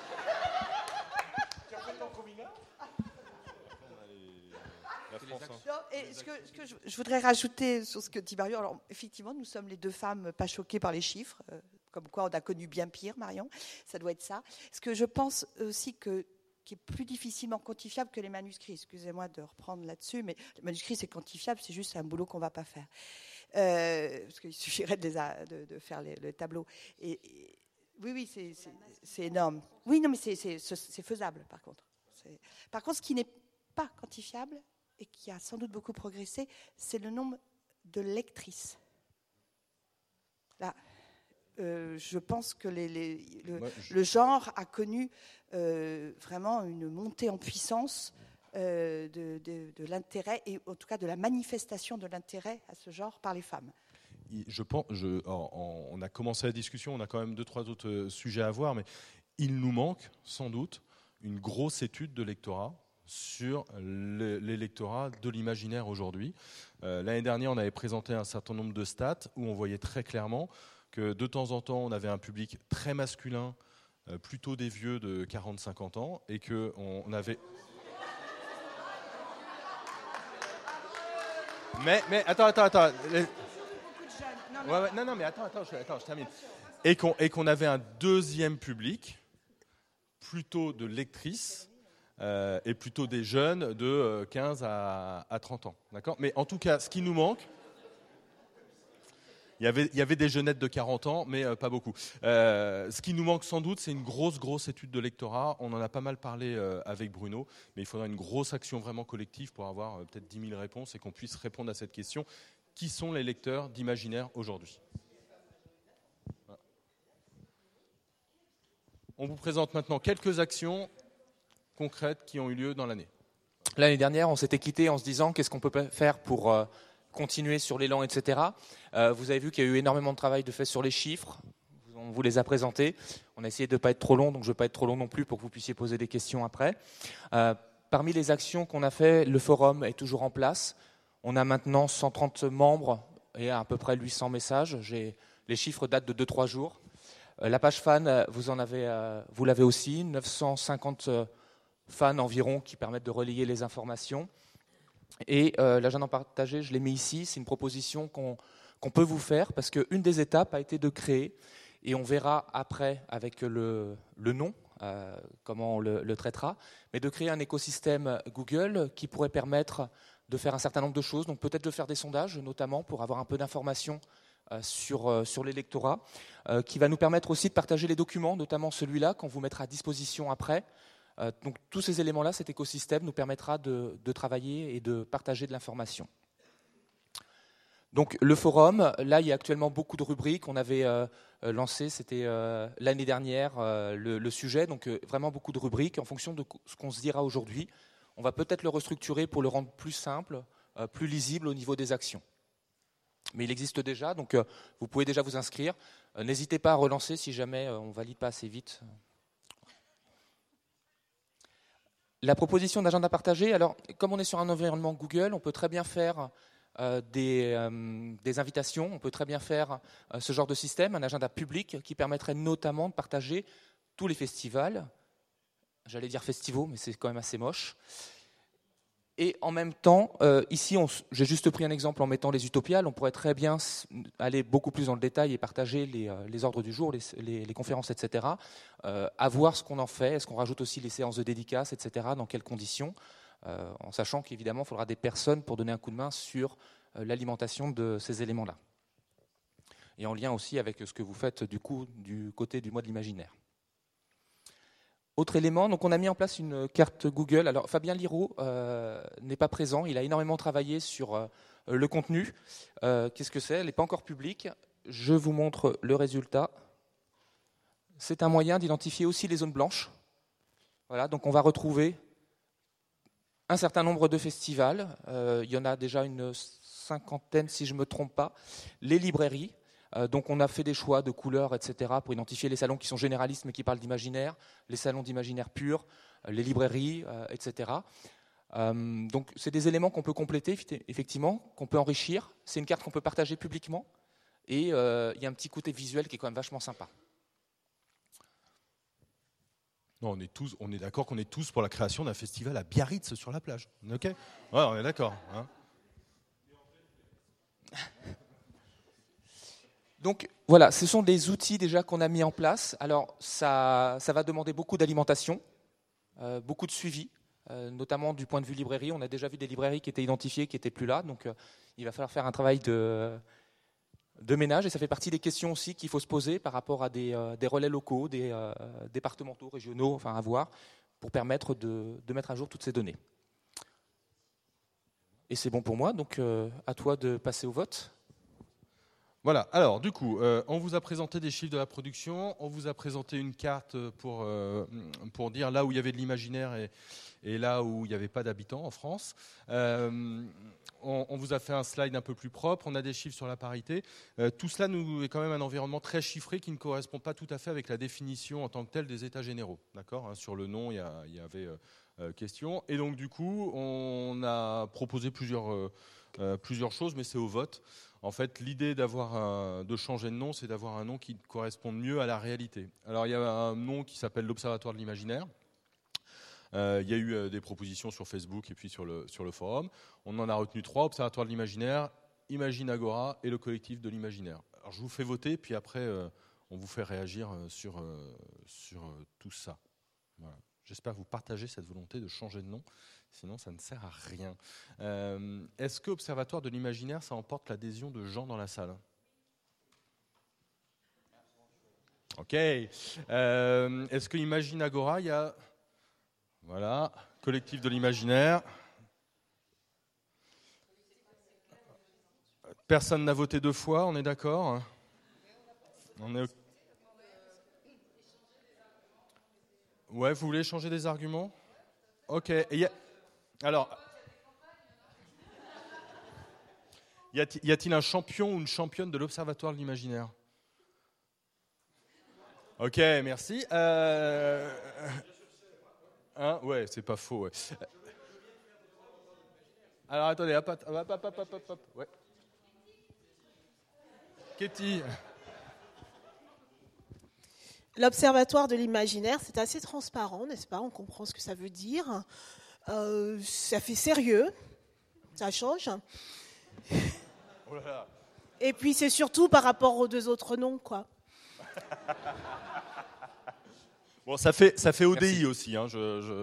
Et ce que je voudrais rajouter sur ce que dit Marion, alors effectivement, nous sommes les 2 femmes pas choquées par les chiffres, comme quoi on a connu bien pire, Marion, ça doit être ça. Ce que je pense aussi qui est plus difficilement quantifiable que les manuscrits, excusez-moi de reprendre là-dessus, mais les manuscrits c'est quantifiable, c'est juste un boulot qu'on ne va pas faire. Parce qu'il suffirait de faire le tableau. Oui, c'est énorme. Oui, non, mais c'est faisable par contre. Par contre, ce qui n'est pas quantifiable, et qui a sans doute beaucoup progressé, c'est le nombre de lectrices. là, je pense que le genre a connu vraiment une montée en puissance de l'intérêt, et en tout cas de la manifestation de l'intérêt à ce genre par les femmes.
On a commencé la discussion, on a quand même 2-3 autres sujets à voir, mais il nous manque sans doute une grosse étude de lectorat sur l'électorat de l'imaginaire aujourd'hui. L'année dernière, on avait présenté un certain nombre de stats où on voyait très clairement que de temps en temps, on avait un public très masculin, plutôt des vieux de 40-50 ans, et qu'on avait... Mais attends. Non, mais attends, je termine. Et qu'on avait un deuxième public, plutôt de lectrices, et plutôt des jeunes de 15 à 30 ans. D'accord ? Mais en tout cas, ce qui nous manque, il y avait des jeunettes de 40 ans, mais pas beaucoup. Ce qui nous manque sans doute, c'est une grosse étude de lectorat. On en a pas mal parlé avec Bruno, mais il faudra une grosse action vraiment collective pour avoir peut-être 10 000 réponses et qu'on puisse répondre à cette question. Qui sont les lecteurs d'imaginaire aujourd'hui ? Voilà. On vous présente maintenant quelques actions concrètes qui ont eu lieu dans l'année.
L'année dernière, on s'était quitté en se disant qu'est-ce qu'on peut faire pour continuer sur l'élan, etc. Vous avez vu qu'il y a eu énormément de travail de fait sur les chiffres. On vous les a présentés. On a essayé de ne pas être trop long, donc je ne vais pas être trop long non plus pour que vous puissiez poser des questions après. Parmi les actions qu'on a fait, le forum est toujours en place. On a maintenant 130 membres et à peu près 800 messages. Les chiffres datent de 2-3 jours. La page fan, vous l'avez aussi, 950 fans environ qui permettent de relayer les informations. Et l'agenda partagé, je l'ai mis ici, c'est une proposition qu'on peut vous faire parce qu'une des étapes a été de créer, et on verra après avec le nom, comment on le traitera, mais de créer un écosystème Google qui pourrait permettre de faire un certain nombre de choses, donc peut-être de faire des sondages notamment pour avoir un peu d'informations sur l'électorat, qui va nous permettre aussi de partager les documents, notamment celui-là qu'on vous mettra à disposition après. Donc tous ces éléments-là, cet écosystème nous permettra de travailler et de partager de l'information. Donc le forum, là il y a actuellement beaucoup de rubriques. On avait lancé, c'était l'année dernière, le sujet, donc vraiment beaucoup de rubriques. En fonction de ce qu'on se dira aujourd'hui, on va peut-être le restructurer pour le rendre plus simple, plus lisible au niveau des actions. Mais il existe déjà, donc vous pouvez déjà vous inscrire. N'hésitez pas à relancer si jamais on ne valide pas assez vite. La proposition d'agenda partagé, alors comme on est sur un environnement Google, on peut très bien faire des invitations, on peut très bien faire ce genre de système, un agenda public qui permettrait notamment de partager tous les festivals, j'allais dire festivals, mais c'est quand même assez moche. Et en même temps, ici, j'ai juste pris un exemple en mettant les utopiales, on pourrait très bien aller beaucoup plus dans le détail et partager les ordres du jour, les conférences, etc. À voir ce qu'on en fait, est-ce qu'on rajoute aussi les séances de dédicaces, etc., dans quelles conditions, en sachant qu'évidemment, il faudra des personnes pour donner un coup de main sur l'alimentation de ces éléments-là. Et en lien aussi avec ce que vous faites du côté du mois de l'imaginaire. Autre élément, donc on a mis en place une carte Google. Alors Fabien Liraud n'est pas présent, il a énormément travaillé sur le contenu. Qu'est-ce que c'est ? Elle n'est pas encore publique. Je vous montre le résultat. C'est un moyen d'identifier aussi les zones blanches. Voilà, donc on va retrouver un certain nombre de festivals. Il y en a déjà une cinquantaine, si je ne me trompe pas. Les librairies. Donc on a fait des choix de couleurs, etc. pour identifier les salons qui sont généralistes mais qui parlent d'imaginaire, les salons d'imaginaire pur, les librairies, etc. Donc c'est des éléments qu'on peut compléter, effectivement, qu'on peut enrichir. C'est une carte qu'on peut partager publiquement et il y a un petit côté visuel qui est quand même vachement sympa.
Non, on est d'accord qu'on est tous pour la création d'un festival à Biarritz sur la plage. Ok ? Ouais, on est d'accord. Hein.
Donc voilà, ce sont des outils déjà qu'on a mis en place. Alors ça va demander beaucoup d'alimentation, beaucoup de suivi, notamment du point de vue librairie. On a déjà vu des librairies qui étaient identifiées, qui n'étaient plus là. Donc il va falloir faire un travail de ménage. Et ça fait partie des questions aussi qu'il faut se poser par rapport à des relais locaux, des départementaux, régionaux, enfin à voir, pour permettre de mettre à jour toutes ces données. Et c'est bon pour moi, donc à toi de passer au vote.
Voilà, alors du coup, on vous a présenté des chiffres de la production, on vous a présenté une carte pour dire là où il y avait de l'imaginaire et là où il n'y avait pas d'habitants en France. On vous a fait un slide un peu plus propre, on a des chiffres sur la parité. Tout cela nous est quand même un environnement très chiffré qui ne correspond pas tout à fait avec la définition en tant que telle des États généraux. D'accord, hein, sur le nom, il y avait question. Et donc du coup, on a proposé plusieurs choses, mais c'est au vote. En fait, l'idée de changer de nom, c'est d'avoir un nom qui corresponde mieux à la réalité. Alors, il y a un nom qui s'appelle l'Observatoire de l'imaginaire. Il y a eu des propositions sur Facebook et puis sur le forum. On en a retenu 3, Observatoire de l'imaginaire, Imaginagora et le collectif de l'imaginaire. Alors, je vous fais voter, puis après, on vous fait réagir sur tout ça. Voilà. J'espère que vous partagez cette volonté de changer de nom. Sinon, ça ne sert à rien. Est-ce que Observatoire de l'imaginaire, ça emporte l'adhésion de gens dans la salle ? Ok. Est-ce que Imaginagora, il y a... Voilà, collectif de l'imaginaire. Personne n'a voté 2 fois, on est d'accord ? Ouais, vous voulez changer des arguments ? Ok. Alors, y a-t-il un champion ou une championne de l'Observatoire de l'imaginaire ? Ok, merci. Ouais, c'est pas faux. Ouais. Alors attendez, hop. Ouais. Katie.
L'Observatoire de l'imaginaire, c'est assez transparent, n'est-ce pas ? On comprend ce que ça veut dire. Ça fait sérieux, ça change.
Oh là là.
Et puis c'est surtout par rapport aux 2 autres noms, quoi.
Bon, ça fait ODI. Merci. Aussi. Hein,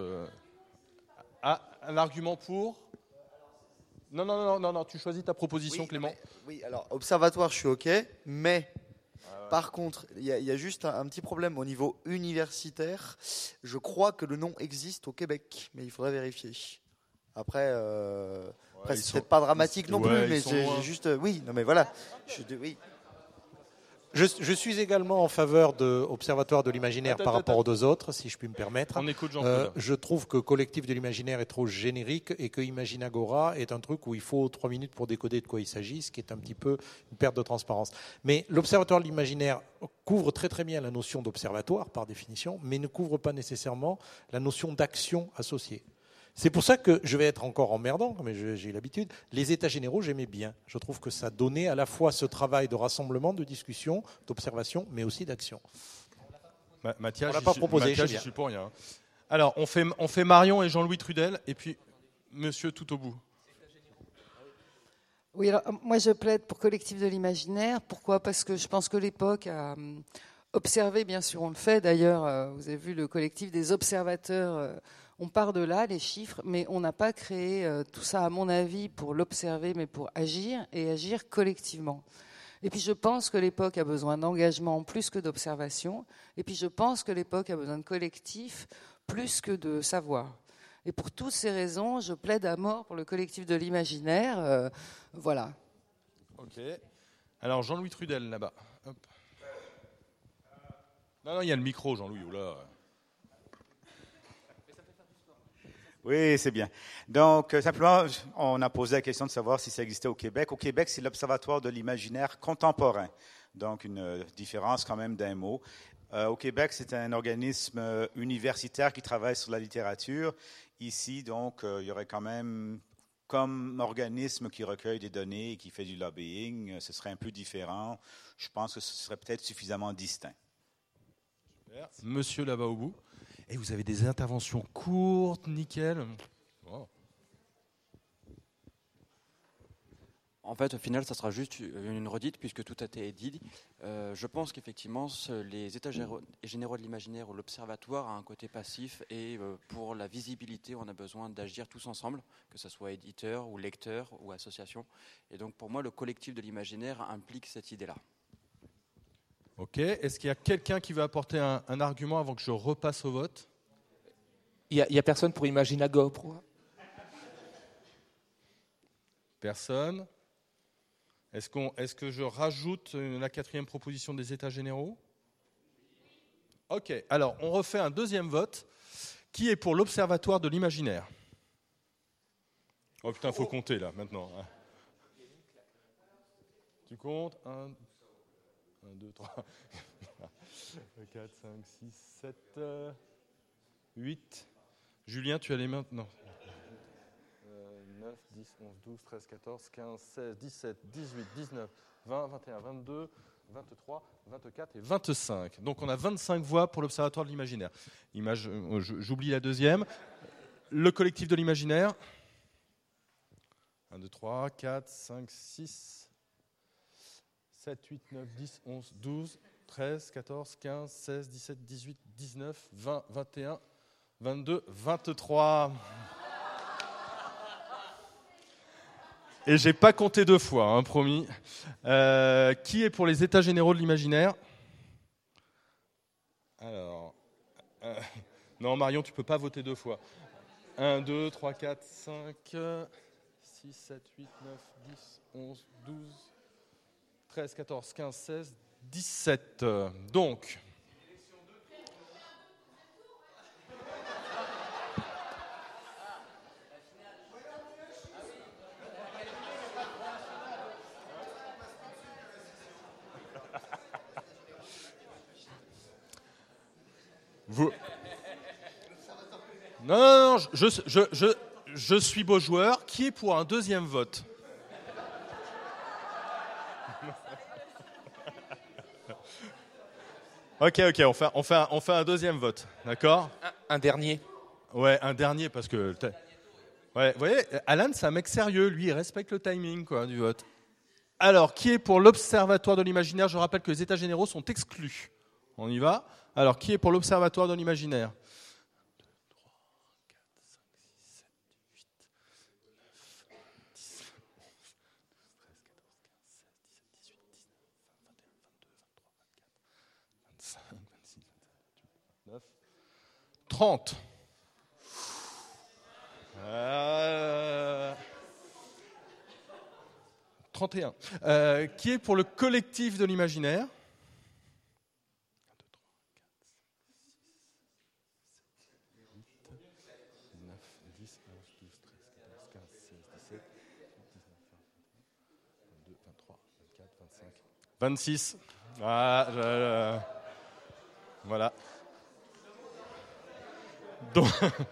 Ah, un argument pour ? Non, tu choisis ta proposition, oui, Clément.
Oui, alors, Observatoire, je suis OK, mais par contre, il y a juste un petit problème au niveau universitaire. Je crois que le nom existe au Québec, mais il faudrait vérifier. Après, c'est peut-être pas dramatique non plus, mais j'ai juste... Oui, non mais voilà. Oui.
Je suis également en faveur de l'Observatoire de l'imaginaire par rapport aux 2 autres, si je puis me permettre.
On écoute Jean-Claude.
Je trouve que collectif de l'imaginaire est trop générique et que Imaginagora est un truc où il faut 3 minutes pour décoder de quoi il s'agit, ce qui est un petit peu une perte de transparence. Mais l'Observatoire de l'imaginaire couvre très très bien la notion d'observatoire par définition, mais ne couvre pas nécessairement la notion d'action associée. C'est pour ça que je vais être encore emmerdant, mais j'ai l'habitude. Les États généraux, j'aimais bien. Je trouve que ça donnait à la fois ce travail de rassemblement, de discussion, d'observation, mais aussi d'action.
Mathias,
on l'a pas proposé.
Mathias, je suis pour rien. Alors, on fait Marion et Jean-Louis Trudel, et puis Monsieur tout au bout.
Oui, alors moi je plaide pour collectif de l'imaginaire. Pourquoi ? Parce que je pense que l'époque a observé, bien sûr, on le fait. D'ailleurs, vous avez vu le collectif des observateurs. On part de là, les chiffres, mais on n'a pas créé tout ça, à mon avis, pour l'observer, mais pour agir, et agir collectivement. Et puis je pense que l'époque a besoin d'engagement plus que d'observation, et puis je pense que l'époque a besoin de collectif plus que de savoir. Et pour toutes ces raisons, je plaide à mort pour le collectif de l'imaginaire. Voilà.
Ok. Alors Jean-Louis Trudel, là-bas. Hop. Non, il y a le micro, Jean-Louis. Oula.
Oui, c'est bien. Donc, simplement, on a posé la question de savoir si ça existait au Québec. Au Québec, c'est l'Observatoire de l'imaginaire contemporain. Donc, une différence quand même d'un mot. Au Québec, c'est un organisme universitaire qui travaille sur la littérature. Ici, donc, il y aurait quand même, comme organisme qui recueille des données et qui fait du lobbying, ce serait un peu différent. Je pense que ce serait peut-être suffisamment distinct.
Monsieur là-bas au bout. Et vous avez des interventions courtes, nickel. Wow.
En fait, au final, ça sera juste une redite puisque tout a été dit. Je pense qu'effectivement, les États généraux de l'imaginaire ou l'Observatoire a un côté passif et pour la visibilité, on a besoin d'agir tous ensemble, que ce soit éditeur ou lecteur ou association. Et donc, pour moi, le collectif de l'imaginaire implique cette idée-là.
Ok. Est-ce qu'il y a quelqu'un qui veut apporter un argument avant que je repasse au vote ?
Il n'y a personne pour Imaginagora.
Personne. Est-ce que je rajoute la 4e proposition des États généraux? Ok, alors on refait un deuxième vote. Qui est pour l'Observatoire de l'imaginaire? Oh putain, il faut compter là, maintenant. Tu comptes 1, 2, 3, 4, 5, 6, 7, 8. Julien, tu as les mains? Non. 9, 10, 11, 12, 13, 14, 15, 16, 17, 18, 19, 20, 21, 22, 23, 24 et 25. Donc on a 25 voix pour l'Observatoire de l'imaginaire. J'oublie la deuxième. Le collectif de l'imaginaire. 1, 2, 3, 4, 5, 6, 7, 8, 9, 10, 11, 12, 13, 14, 15, 16, 17, 18, 19, 20, 21, 22, 23. Et j'ai pas compté 2 fois, hein, promis. Qui est pour les États généraux de l'imaginaire? Alors, non, Marion, tu peux pas voter 2 fois. 1, 2, 3, 4, 5, 6, 7, 8, 9, 10, 11, 12, 13, 14, 15, 16, 17. Donc... Vous... Non, je suis beau joueur. Qui est pour un deuxième vote? Ok, on fait un deuxième vote, d'accord?
Un dernier.
Ouais, un dernier parce que... Ouais, vous voyez, Alan, c'est un mec sérieux. Lui, il respecte le timing du vote. Alors, qui est pour l'Observatoire de l'imaginaire? Je rappelle que les États généraux sont exclus. On y va? Alors, qui est pour l'Observatoire de l'imaginaire? 30. 31. Qui est pour le collectif de l'imaginaire? 26. Voilà. Donc,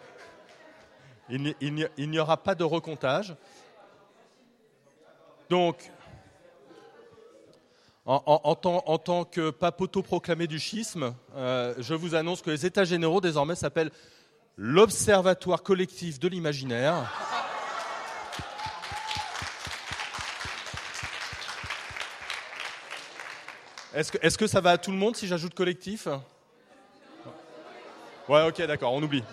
il n'y aura pas de recomptage. Donc, en tant que pape autoproclamé du schisme, je vous annonce que les États généraux désormais s'appellent l'Observatoire collectif de l'imaginaire. Est-ce que ça va à tout le monde si j'ajoute collectif? Ouais, ok, d'accord, on oublie.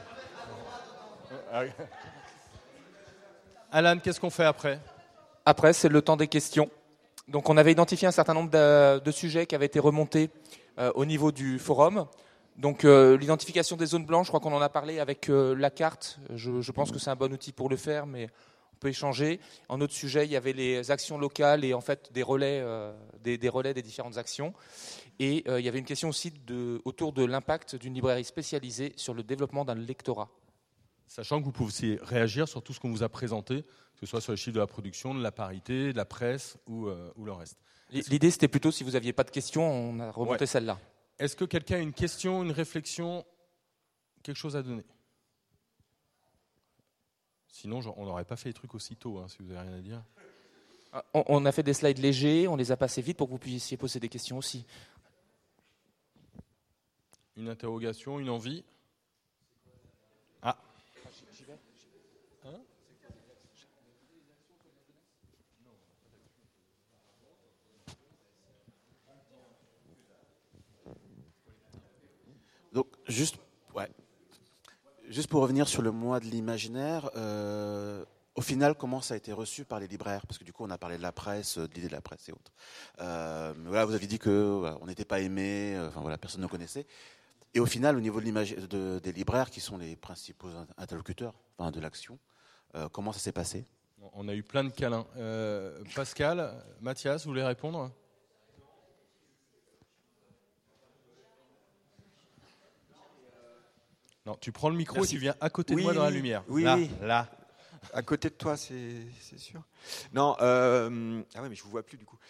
Alan, qu'est-ce qu'on fait après?
Après, c'est le temps des questions. Donc, on avait identifié un certain nombre de sujets qui avaient été remontés au niveau du forum. Donc, l'identification des zones blanches, je crois qu'on en a parlé avec la carte. Je pense que c'est un bon outil pour le faire, mais on peut échanger. En autre sujet, il y avait les actions locales et en fait des relais des différentes actions. Et il y avait une question aussi autour de l'impact d'une librairie spécialisée sur le développement d'un lectorat.
Sachant que vous pouvez aussi réagir sur tout ce qu'on vous a présenté, que ce soit sur les chiffres de la production, de la parité, de la presse ou le reste.
L'idée, c'était plutôt, si vous n'aviez pas de questions, on a remonté celle-là.
Est-ce que quelqu'un a une question, une réflexion, quelque chose à donner? Sinon, on n'aurait pas fait les trucs aussitôt, si vous n'avez rien à dire.
On a fait des slides légers, on les a passés vite pour que vous puissiez poser des questions aussi.
Une interrogation, une envie? Ah.
J'y vais.
Hein?
Donc, juste pour revenir sur le mois de l'imaginaire, au final, comment ça a été reçu par les libraires? Parce que du coup, on a parlé de la presse, de l'idée de la presse et autres. Mais voilà, vous avez dit qu'on n'était pas aimé, personne ne connaissait. Et au final, au niveau des libraires, qui sont les principaux interlocuteurs de l'action, comment ça s'est passé?
On a eu plein de câlins. Pascal, Mathias, vous voulez répondre ? Non, tu prends le micro.
Merci.
Et tu viens à côté de moi dans la lumière.
Oui,
là.
À côté de toi, c'est sûr. Non, ah ouais, mais je vous vois plus du coup.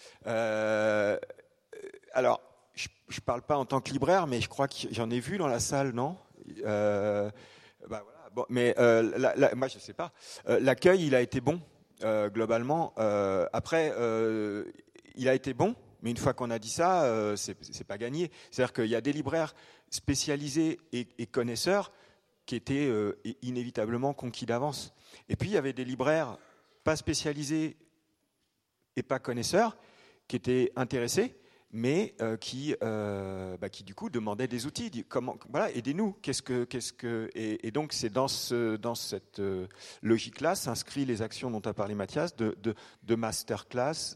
Alors, je parle pas en tant que libraire, mais je crois que j'en ai vu dans la salle, non voilà. Bon, mais moi, je sais pas. L'accueil, il a été bon globalement. Après, il a été bon. Mais une fois qu'on a dit ça, c'est pas gagné. C'est-à-dire qu'il y a des libraires spécialisés et connaisseurs qui étaient inévitablement conquis d'avance. Et puis il y avait des libraires pas spécialisés et pas connaisseurs qui étaient intéressés, mais qui du coup demandaient des outils. Comment, voilà, aidez-nous. Et donc c'est dans cette logique-là s'inscrit les actions dont a parlé Mathias de masterclass,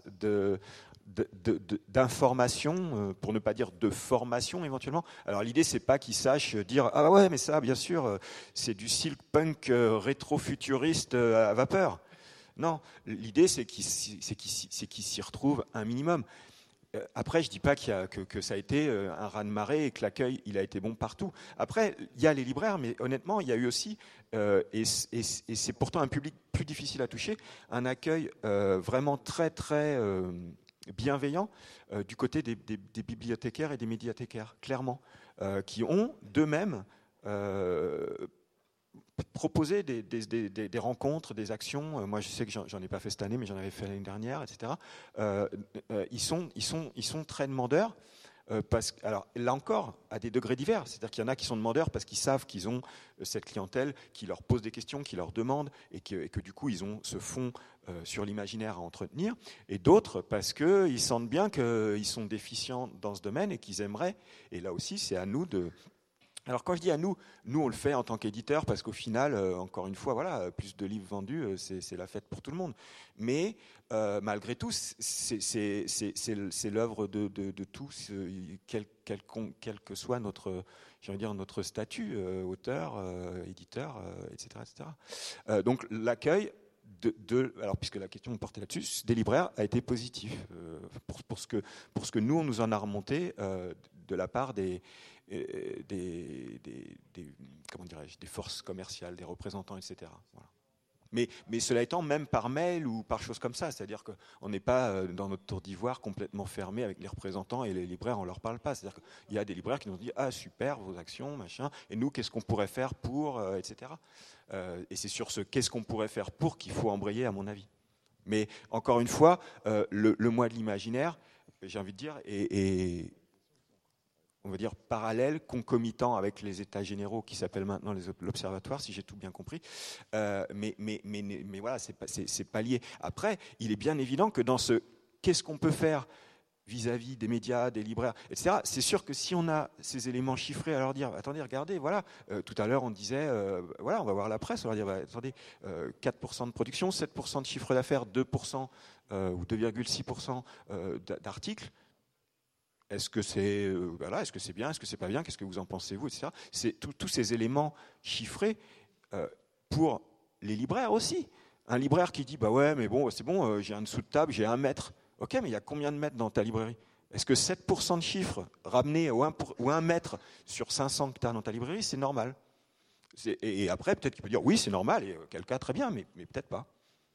d'information, pour ne pas dire de formation éventuellement. Alors l'idée c'est pas qu'ils sachent dire ah ouais mais ça bien sûr c'est du silk punk rétro-futuriste à vapeur. Non, l'idée c'est qu'ils s'y retrouvent un minimum. Après je dis pas que ça a été un raz-de-marée et que l'accueil il a été bon partout. Après il y a les libraires, mais honnêtement il y a eu aussi et c'est pourtant un public plus difficile à toucher, un accueil vraiment très très bienveillant du côté des bibliothécaires et des médiathécaires, clairement, qui ont d'eux-mêmes proposé des rencontres, des actions. Moi, je sais que j'en ai pas fait cette année, mais j'en avais fait l'année dernière, etc. Ils sont très demandeurs. Alors là encore, à des degrés divers, c'est-à-dire qu'il y en a qui sont demandeurs parce qu'ils savent qu'ils ont cette clientèle qui leur pose des questions, qui leur demande, et que du coup ils ont ce fond sur l'imaginaire à entretenir, et d'autres parce qu'ils sentent bien qu'ils sont déficients dans ce domaine et qu'ils aimeraient, et là aussi c'est à nous de... Alors quand je dis à nous on le fait en tant qu'éditeur parce qu'au final, encore une fois, voilà, plus de livres vendus, c'est la fête pour tout le monde. Mais malgré tout, c'est l'œuvre de tous, quel que soit notre statut, auteur, éditeur, etc., etc. Donc l'accueil alors puisque la question portait là-dessus, des libraires a été positif pour ce que nous on nous en a remonté de la part des forces commerciales, des représentants, etc. Voilà. Mais cela étant, même par mail ou par choses comme ça, c'est-à-dire qu'on n'est pas dans notre tour d'ivoire complètement fermé avec les représentants et les libraires, on ne leur parle pas. C'est-à-dire qu'il y a des libraires qui nous ont dit « Ah, super, vos actions, machin, et nous, qu'est-ce qu'on pourrait faire pour, etc. » Et c'est sur ce « qu'est-ce qu'on pourrait faire pour » qu'il faut embrayer, à mon avis. Mais encore une fois, le mois de l'imaginaire, j'ai envie de dire, est on va dire parallèle, concomitant avec les états généraux qui s'appellent maintenant l'Observatoire, si j'ai tout bien compris. Mais voilà, c'est pas lié. Après, il est bien évident que dans ce qu'est-ce qu'on peut faire vis-à-vis des médias, des libraires, etc., c'est sûr que si on a ces éléments chiffrés à leur dire, attendez, regardez, voilà, tout à l'heure on disait, voilà, on va voir la presse, on va dire, attendez, 4% de production, 7% de chiffre d'affaires, 2% ou 2,6% d'articles. Est-ce que c'est est-ce que c'est bien, est-ce que c'est pas bien, qu'est-ce que vous en pensez vous, etc. C'est tous ces éléments chiffrés pour les libraires aussi. Un libraire qui dit bah ouais mais bon c'est bon, j'ai un dessous de table, j'ai 1 mètre. Ok, mais il y a combien de mètres dans ta librairie? Est-ce que 7% de chiffres ramenés ou 1 mètre sur 500 que tu as dans ta librairie, c'est normal? Et après peut-être qu'il peut dire oui c'est normal et quel cas très bien, mais peut-être pas.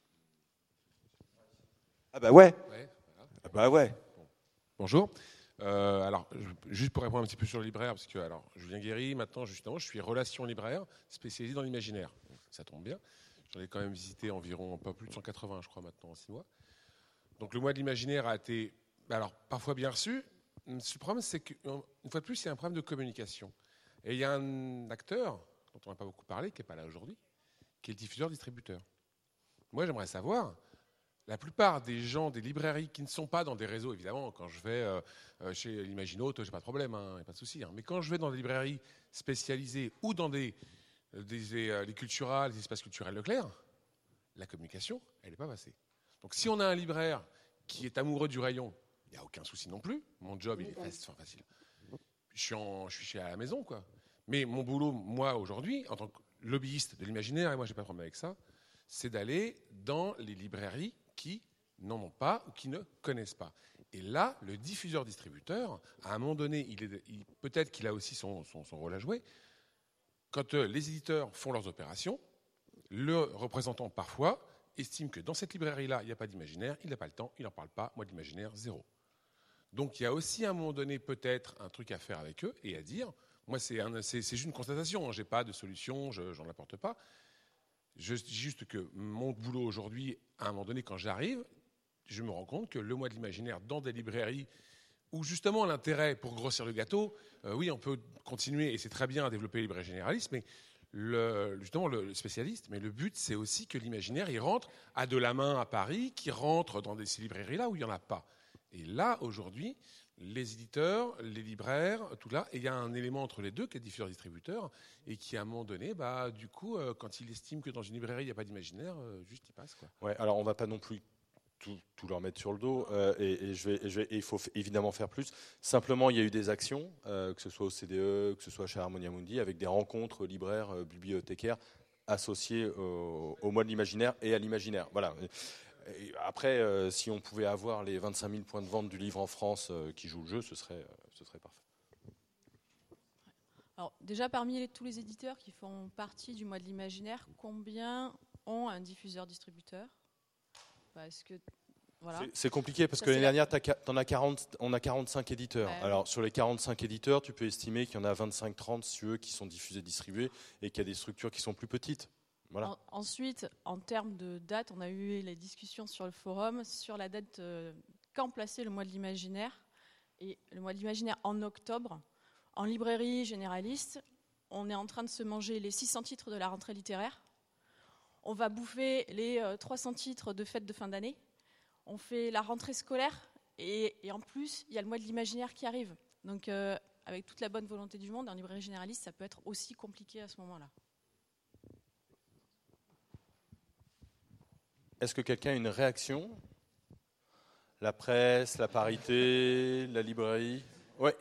Ah bah ouais. Ah bah ouais.
Bonjour. Alors, juste pour répondre un petit peu sur le libraire, parce que alors, Julien Guéry, maintenant, justement, je suis relation libraire, spécialisé dans l'imaginaire. Ça tombe bien. J'en ai quand même visité environ pas plus de 180, je crois, maintenant, en 6 mois. Donc, le mois de l'imaginaire a été, alors, parfois bien reçu. Le problème, c'est qu'une fois de plus, c'est un problème de communication. Et il y a un acteur, dont on n'a pas beaucoup parlé, qui n'est pas là aujourd'hui, qui est le diffuseur-distributeur. Moi, j'aimerais savoir... La plupart des gens, des librairies qui ne sont pas dans des réseaux, évidemment, quand je vais chez l'Imaginote, j'ai pas de problème, il n'y a pas de souci. Mais quand je vais dans des librairies spécialisées ou dans les culturales, les espaces culturels Leclerc, la communication, elle n'est pas passée. Donc si on a un libraire qui est amoureux du rayon, il n'y a aucun souci non plus. Mon job, il est facile. Je suis à la maison, quoi. Mais mon boulot, moi, aujourd'hui, en tant que lobbyiste de l'imaginaire, et moi, j'ai pas de problème avec ça, c'est d'aller dans les librairies qui n'en ont pas ou qui ne connaissent pas. Et là, le diffuseur-distributeur, à un moment donné, peut-être qu'il a aussi son rôle à jouer. Quand les éditeurs font leurs opérations, le représentant, parfois, estime que dans cette librairie-là, il n'y a pas d'imaginaire, il n'a pas le temps, il n'en parle pas, moi, de l'imaginaire, zéro. Donc, il y a aussi, à un moment donné, peut-être un truc à faire avec eux et à dire, moi, c'est juste une constatation, hein, je n'ai pas de solution, je n'en apporte pas. Je dis juste que mon boulot aujourd'hui, à un moment donné, quand j'arrive, je me rends compte que le mois de l'imaginaire dans des librairies où justement l'intérêt pour grossir le gâteau, oui, on peut continuer et c'est très bien à développer les librairies généralistes, mais justement le spécialiste, mais le but c'est aussi que l'imaginaire il rentre à de la main à Paris, qui rentre dans ces librairies-là où il n'y en a pas. Et là, aujourd'hui, les éditeurs, les libraires, tout là, et il y a un élément entre les deux qui est diffuseur-distributeur et qui, à un moment donné, du coup, quand il estime que dans une librairie, il n'y a pas d'imaginaire, juste il passe, quoi.
Ouais, alors on ne va pas non plus tout leur mettre sur le dos, et il faut évidemment faire plus. Simplement, il y a eu des actions, que ce soit au CDE, que ce soit chez Harmonia Mundi, avec des rencontres libraires, bibliothécaires, associées au mois de l'imaginaire et à l'imaginaire. Voilà. Et après, si on pouvait avoir les 25 000 points de vente du livre en France qui jouent le jeu, ce serait parfait.
Alors, déjà, parmi tous les éditeurs qui font partie du mois de l'imaginaire, combien ont un diffuseur-distributeur ? Parce que, voilà.
C'est compliqué parce que l'année dernière, on a 45 éditeurs. Ouais. Alors, sur les 45 éditeurs, tu peux estimer qu'il y en a 25-30 ceux qui sont diffusés, distribués, et qu'il y a des structures qui sont plus petites. Voilà.
Ensuite, en termes de date, on a eu les discussions sur le forum sur la date quand placer le mois de l'imaginaire. Et le mois de l'imaginaire en octobre, en librairie généraliste, on est en train de se manger les 600 titres de la rentrée littéraire. On va bouffer les 300 titres de fête de fin d'année. On fait la rentrée scolaire et en plus, il y a le mois de l'imaginaire qui arrive. Donc, avec toute la bonne volonté du monde, en librairie généraliste, ça peut être aussi compliqué à ce moment-là.
Est-ce que quelqu'un a une réaction ? La presse, la parité, la librairie ? Oui.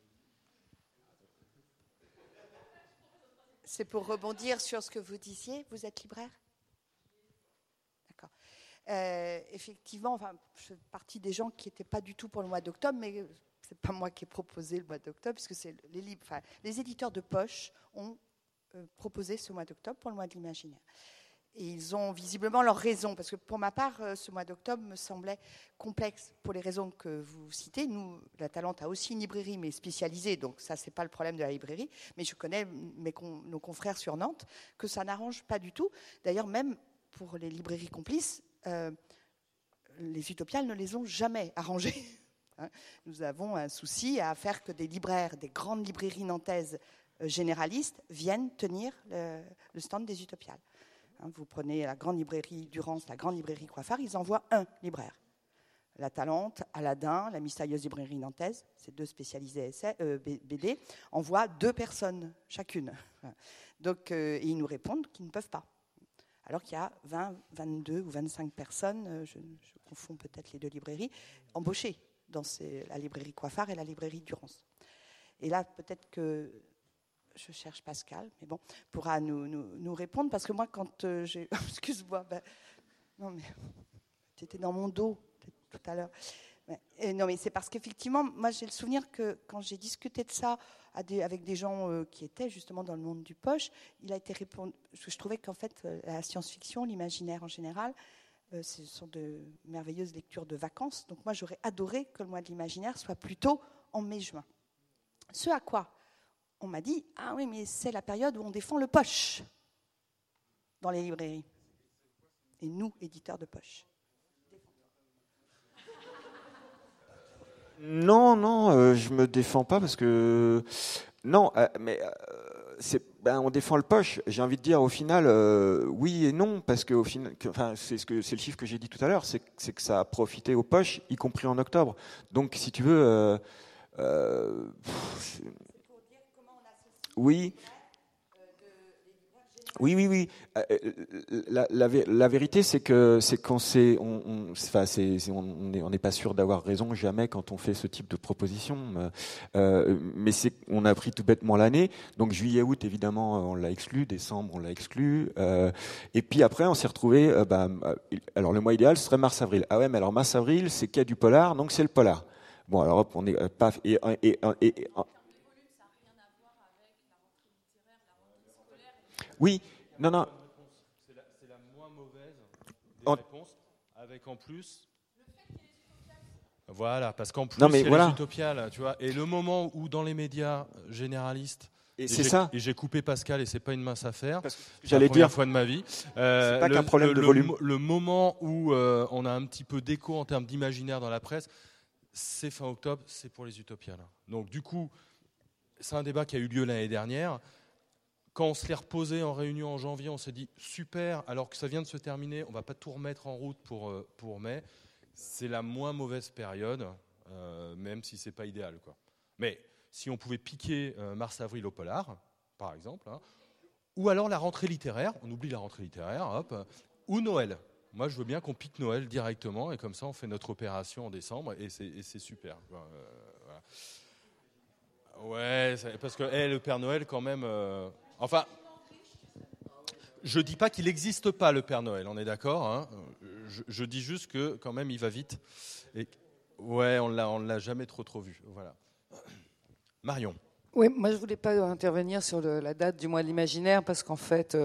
C'est pour rebondir sur ce que vous disiez. Vous êtes libraire ? D'accord. Effectivement, enfin, je fais partie des gens qui n'étaient pas du tout pour le mois d'octobre, mais ce n'est pas moi qui ai proposé le mois d'octobre, puisque c'est les éditeurs de poche ont proposé ce mois d'octobre pour le mois de l'imaginaire. Et ils ont visiblement leurs raisons, parce que pour ma part, ce mois d'octobre me semblait complexe pour les raisons que vous citez. Nous, la Talente a aussi une librairie, mais spécialisée, donc ça, c'est pas le problème de la librairie. Mais je connais nos confrères sur Nantes que ça n'arrange pas du tout. D'ailleurs, même pour les librairies complices, les utopiales ne les ont jamais arrangées. Nous avons un souci à faire que des libraires, des grandes librairies nantaises généralistes viennent tenir le stand des utopiales. Vous prenez la grande librairie Durance, la grande librairie Coiffard, ils envoient un libraire. La Talente, Aladdin, la mystérieuse librairie nantaise, ces deux spécialisés BD, envoient 2 personnes chacune. Donc, et ils nous répondent qu'ils ne peuvent pas. Alors qu'il y a 20, 22 ou 25 personnes, je confonds peut-être les deux librairies, embauchées dans la librairie Coiffard et la librairie Durance. Et là, peut-être que... Je cherche Pascal, mais bon, pourra nous répondre, parce que moi, quand j'ai... Excuse-moi, non, mais tu étais dans mon dos tout à l'heure. Non, mais c'est parce qu'effectivement, moi, j'ai le souvenir que quand j'ai discuté de ça avec des gens qui étaient justement dans le monde du poche, il a été répondu... Je trouvais qu'en fait, la science-fiction, l'imaginaire en général, ce sont de merveilleuses lectures de vacances. Donc moi, j'aurais adoré que le mois de l'imaginaire soit plutôt en mai-juin. Ce à quoi on m'a dit, ah oui, mais c'est la période où on défend le poche dans les librairies. Et nous, éditeurs de poche.
Non, je me défends pas parce que... Non, mais on défend le poche. J'ai envie de dire, au final, oui et non, parce que au final, c'est le chiffre que j'ai dit tout à l'heure, c'est que ça a profité aux poches, y compris en octobre. Donc, si tu veux... oui. Oui. La vérité, c'est qu'on n'est pas sûr d'avoir raison jamais quand on fait ce type de proposition. Mais on a pris tout bêtement l'année. Donc juillet-août, évidemment, on l'a exclu. Décembre, on l'a exclu. Et puis après, on s'est retrouvé. Alors le mois idéal, ce serait mars-avril. Ah ouais, mais alors mars-avril, c'est qu'il y a du polar, donc c'est le polar. Bon, alors hop, on est paf Oui, non.
C'est la moins mauvaise des réponses, avec en plus. Voilà, parce qu'en plus, c'est les utopiales, tu vois. Et le moment où, dans les médias généralistes, et j'ai coupé Pascal, et c'est pas une mince affaire.
J'allais
la première fois de ma vie.
C'est pas qu'un problème de volume.
Le moment où on a un petit peu d'écho en termes d'imaginaire dans la presse, c'est fin octobre, c'est pour les utopiales. Donc du coup, c'est un débat qui a eu lieu l'année dernière. Quand on se l'est reposé en réunion en janvier, on s'est dit super, alors que ça vient de se terminer, on ne va pas tout remettre en route pour mai. C'est la moins mauvaise période, même si ce n'est pas idéal, quoi. Mais si on pouvait piquer mars-avril au polar, par exemple, hein, ou alors la rentrée littéraire, on oublie la rentrée littéraire, hop, ou Noël. Moi, je veux bien qu'on pique Noël directement, et comme ça, on fait notre opération en décembre, et c'est super. Voilà. Ouais, parce que le Père Noël, quand même... Enfin, je dis pas qu'il n'existe pas le Père Noël, on est d'accord, hein. Je dis juste que quand même il va vite. Et ouais, on l'a jamais trop vu. Voilà. Marion.
Oui, moi je voulais pas intervenir sur la date du mois de l'imaginaire parce qu'en fait,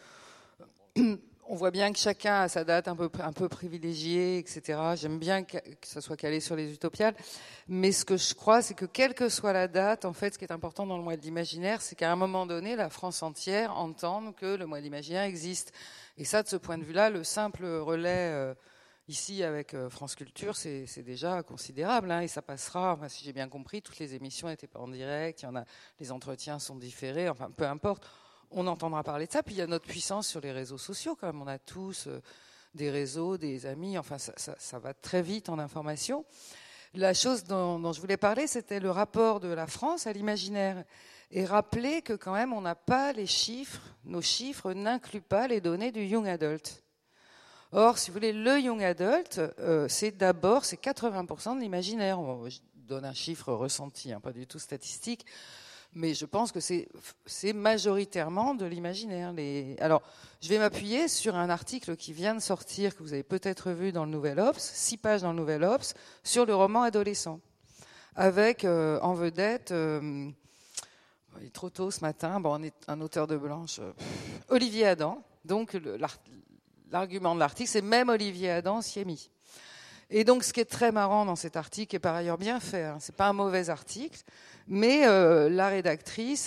on voit bien que chacun a sa date un peu privilégiée, etc. J'aime bien que ça soit calé sur les utopiales. Mais ce que je crois, c'est que quelle que soit la date, en fait, ce qui est important dans le mois de l'imaginaire, c'est qu'à un moment donné, la France entière entende que le mois de l'imaginaire existe. Et ça, de ce point de vue-là, le simple relais ici avec France Culture, c'est déjà considérable. Hein, et ça passera, enfin, si j'ai bien compris, toutes les émissions n'étaient pas en direct, les entretiens sont différés, enfin, peu importe. On entendra parler de ça. Puis il y a notre puissance sur les réseaux sociaux, quand même. On a tous des réseaux, des amis. Enfin, ça va très vite en information. La chose dont je voulais parler, c'était le rapport de la France à l'imaginaire. Et rappeler que quand même, on n'a pas les chiffres. Nos chiffres n'incluent pas les données du Young Adult. Or, si vous voulez, le Young Adult, c'est 80% de l'imaginaire. Je donne un chiffre ressenti, hein, pas du tout statistique. Mais je pense que c'est majoritairement de l'imaginaire. Alors, je vais m'appuyer sur un article qui vient de sortir, que vous avez peut-être vu dans le Nouvel Obs, 6 pages dans le Nouvel Obs, sur le roman adolescent. Avec en vedette, il est trop tôt ce matin, on est un auteur de Blanche, Olivier Adam. Donc, l'argument de l'article, c'est même Olivier Adam s'y est mis. Et donc, ce qui est très marrant dans cet article, qui est par ailleurs bien fait, hein, c'est pas un mauvais article, mais la rédactrice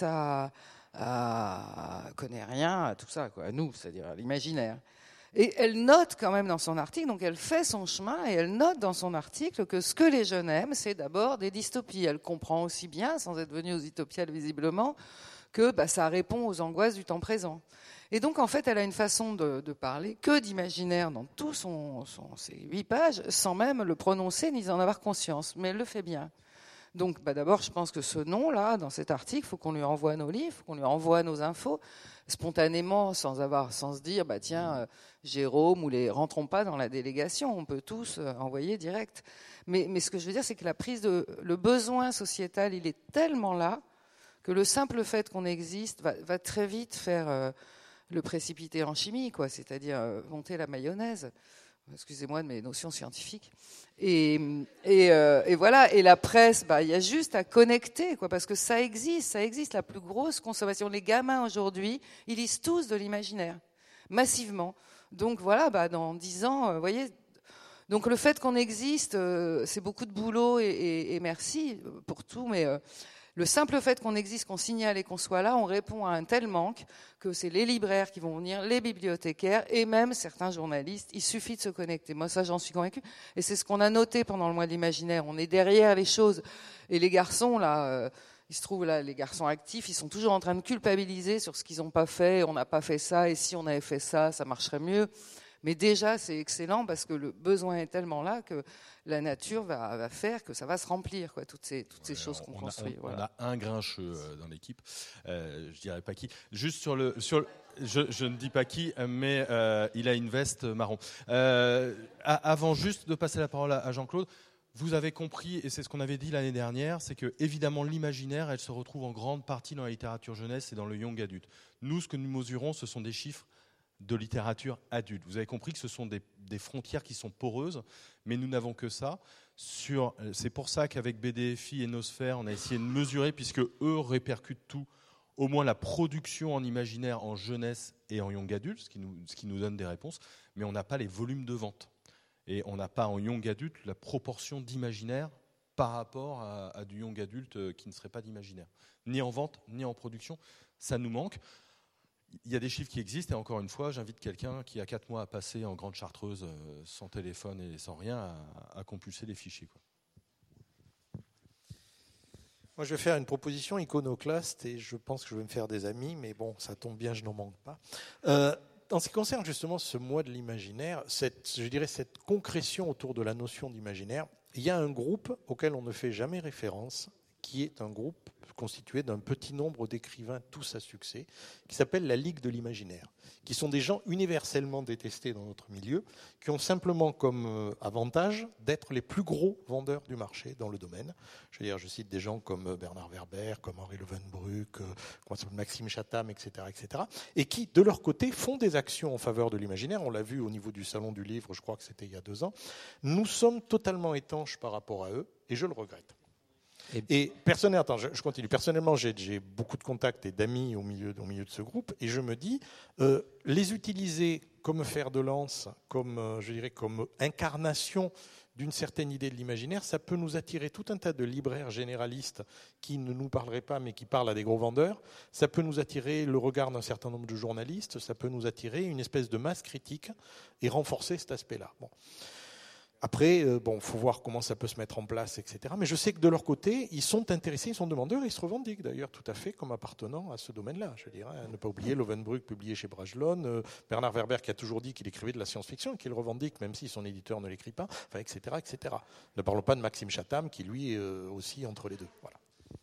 connaît rien à tout ça, quoi, à nous, c'est-à-dire à l'imaginaire. Et elle note quand même dans son article, donc elle fait son chemin et elle note dans son article que ce que les jeunes aiment, c'est d'abord des dystopies. Elle comprend aussi bien, sans être venue aux utopiales visiblement, que ça répond aux angoisses du temps présent. Et donc, en fait, elle a une façon de parler que d'imaginaire dans tous ses 8 pages, sans même le prononcer ni en avoir conscience. Mais elle le fait bien. Donc, d'abord, je pense que ce nom-là, dans cet article, il faut qu'on lui envoie nos livres, il faut qu'on lui envoie nos infos, spontanément, sans se dire, tiens, Jérôme, ou rentrons pas dans la délégation, on peut tous envoyer direct. Mais ce que je veux dire, c'est que le besoin sociétal, il est tellement là, que le simple fait qu'on existe va très vite faire... le précipiter en chimie, quoi, c'est-à-dire monter la mayonnaise. Excusez-moi de mes notions scientifiques. Et voilà. Et la presse, il y a juste à connecter, quoi, parce que ça existe. La plus grosse consommation. Les gamins aujourd'hui, ils lisent tous de l'imaginaire, massivement. Donc voilà, dans 10 ans, vous voyez. Donc le fait qu'on existe, c'est beaucoup de boulot et merci pour tout, mais le simple fait qu'on existe, qu'on signale et qu'on soit là, on répond à un tel manque que c'est les libraires qui vont venir, les bibliothécaires et même certains journalistes. Il suffit de se connecter. Moi, ça, j'en suis convaincue. Et c'est ce qu'on a noté pendant le mois de l'imaginaire. On est derrière les choses. Et les garçons, là, il se trouve, là, les garçons actifs, ils sont toujours en train de culpabiliser sur ce qu'ils n'ont pas fait. On n'a pas fait ça. Et si on avait fait ça, ça marcherait mieux. Mais déjà, c'est excellent parce que le besoin est tellement là que la nature va faire que ça va se remplir, quoi, toutes ces choses qu'on construit.
On a un grincheux dans l'équipe, je dirais pas qui. Juste sur je ne dis pas qui, mais il a une veste marron. Avant juste de passer la parole à Jean-Claude, vous avez compris, et c'est ce qu'on avait dit l'année dernière, c'est que évidemment l'imaginaire, elle se retrouve en grande partie dans la littérature jeunesse et dans le young adulte. Nous, ce que nous mesurons, ce sont des chiffres de littérature adulte. Vous avez compris que ce sont des frontières qui sont poreuses, mais nous n'avons que ça. C'est pour ça qu'avec BDFI et Nosphère, on a essayé de mesurer, puisque eux répercutent tout, au moins la production en imaginaire en jeunesse et en young adulte, ce qui nous donne des réponses, mais on n'a pas les volumes de vente. Et on n'a pas en young adulte la proportion d'imaginaire par rapport à du young adulte qui ne serait pas d'imaginaire. Ni en vente, ni en production, ça nous manque. Il y a des chiffres qui existent, et encore une fois, j'invite quelqu'un qui a 4 mois à passer en grande chartreuse, sans téléphone et sans rien, à compulser les fichiers, quoi.
Moi, je vais faire une proposition iconoclaste, et je pense que je vais me faire des amis, mais bon, ça tombe bien, je n'en manque pas. En ce qui concerne justement ce mois de l'imaginaire, cette concrétion autour de la notion d'imaginaire, il y a un groupe auquel on ne fait jamais référence, qui est un groupe constitué d'un petit nombre d'écrivains, tous à succès, qui s'appelle la Ligue de l'imaginaire, qui sont des gens universellement détestés dans notre milieu, qui ont simplement comme avantage d'être les plus gros vendeurs du marché dans le domaine. Je cite des gens comme Bernard Werber, comme Henri Leeuwenbruck, Maxime Chatham, etc., et qui, de leur côté, font des actions en faveur de l'imaginaire. On l'a vu au niveau du Salon du Livre, je crois que c'était il y a 2 ans. Nous sommes totalement étanches par rapport à eux, et je le regrette. Et personnellement, je continue. Personnellement, j'ai beaucoup de contacts et d'amis au milieu de ce groupe, et je me dis, les utiliser comme fer de lance, comme incarnation d'une certaine idée de l'imaginaire, ça peut nous attirer tout un tas de libraires généralistes qui ne nous parleraient pas, mais qui parlent à des gros vendeurs. Ça peut nous attirer le regard d'un certain nombre de journalistes. Ça peut nous attirer une espèce de masse critique et renforcer cet aspect-là. Bon. Après, faut voir comment ça peut se mettre en place, etc. Mais je sais que de leur côté, ils sont intéressés, ils sont demandeurs, et ils se revendiquent d'ailleurs tout à fait comme appartenant à ce domaine-là. Je dirais, ne pas oublier Leeuwenbruck, publié chez Brajlon, Bernard Werber qui a toujours dit qu'il écrivait de la science-fiction et qu'il revendique, même si son éditeur ne l'écrit pas, enfin, etc., etc. Ne parlons pas de Maxime Chatham qui, lui, aussi entre les deux. Voilà.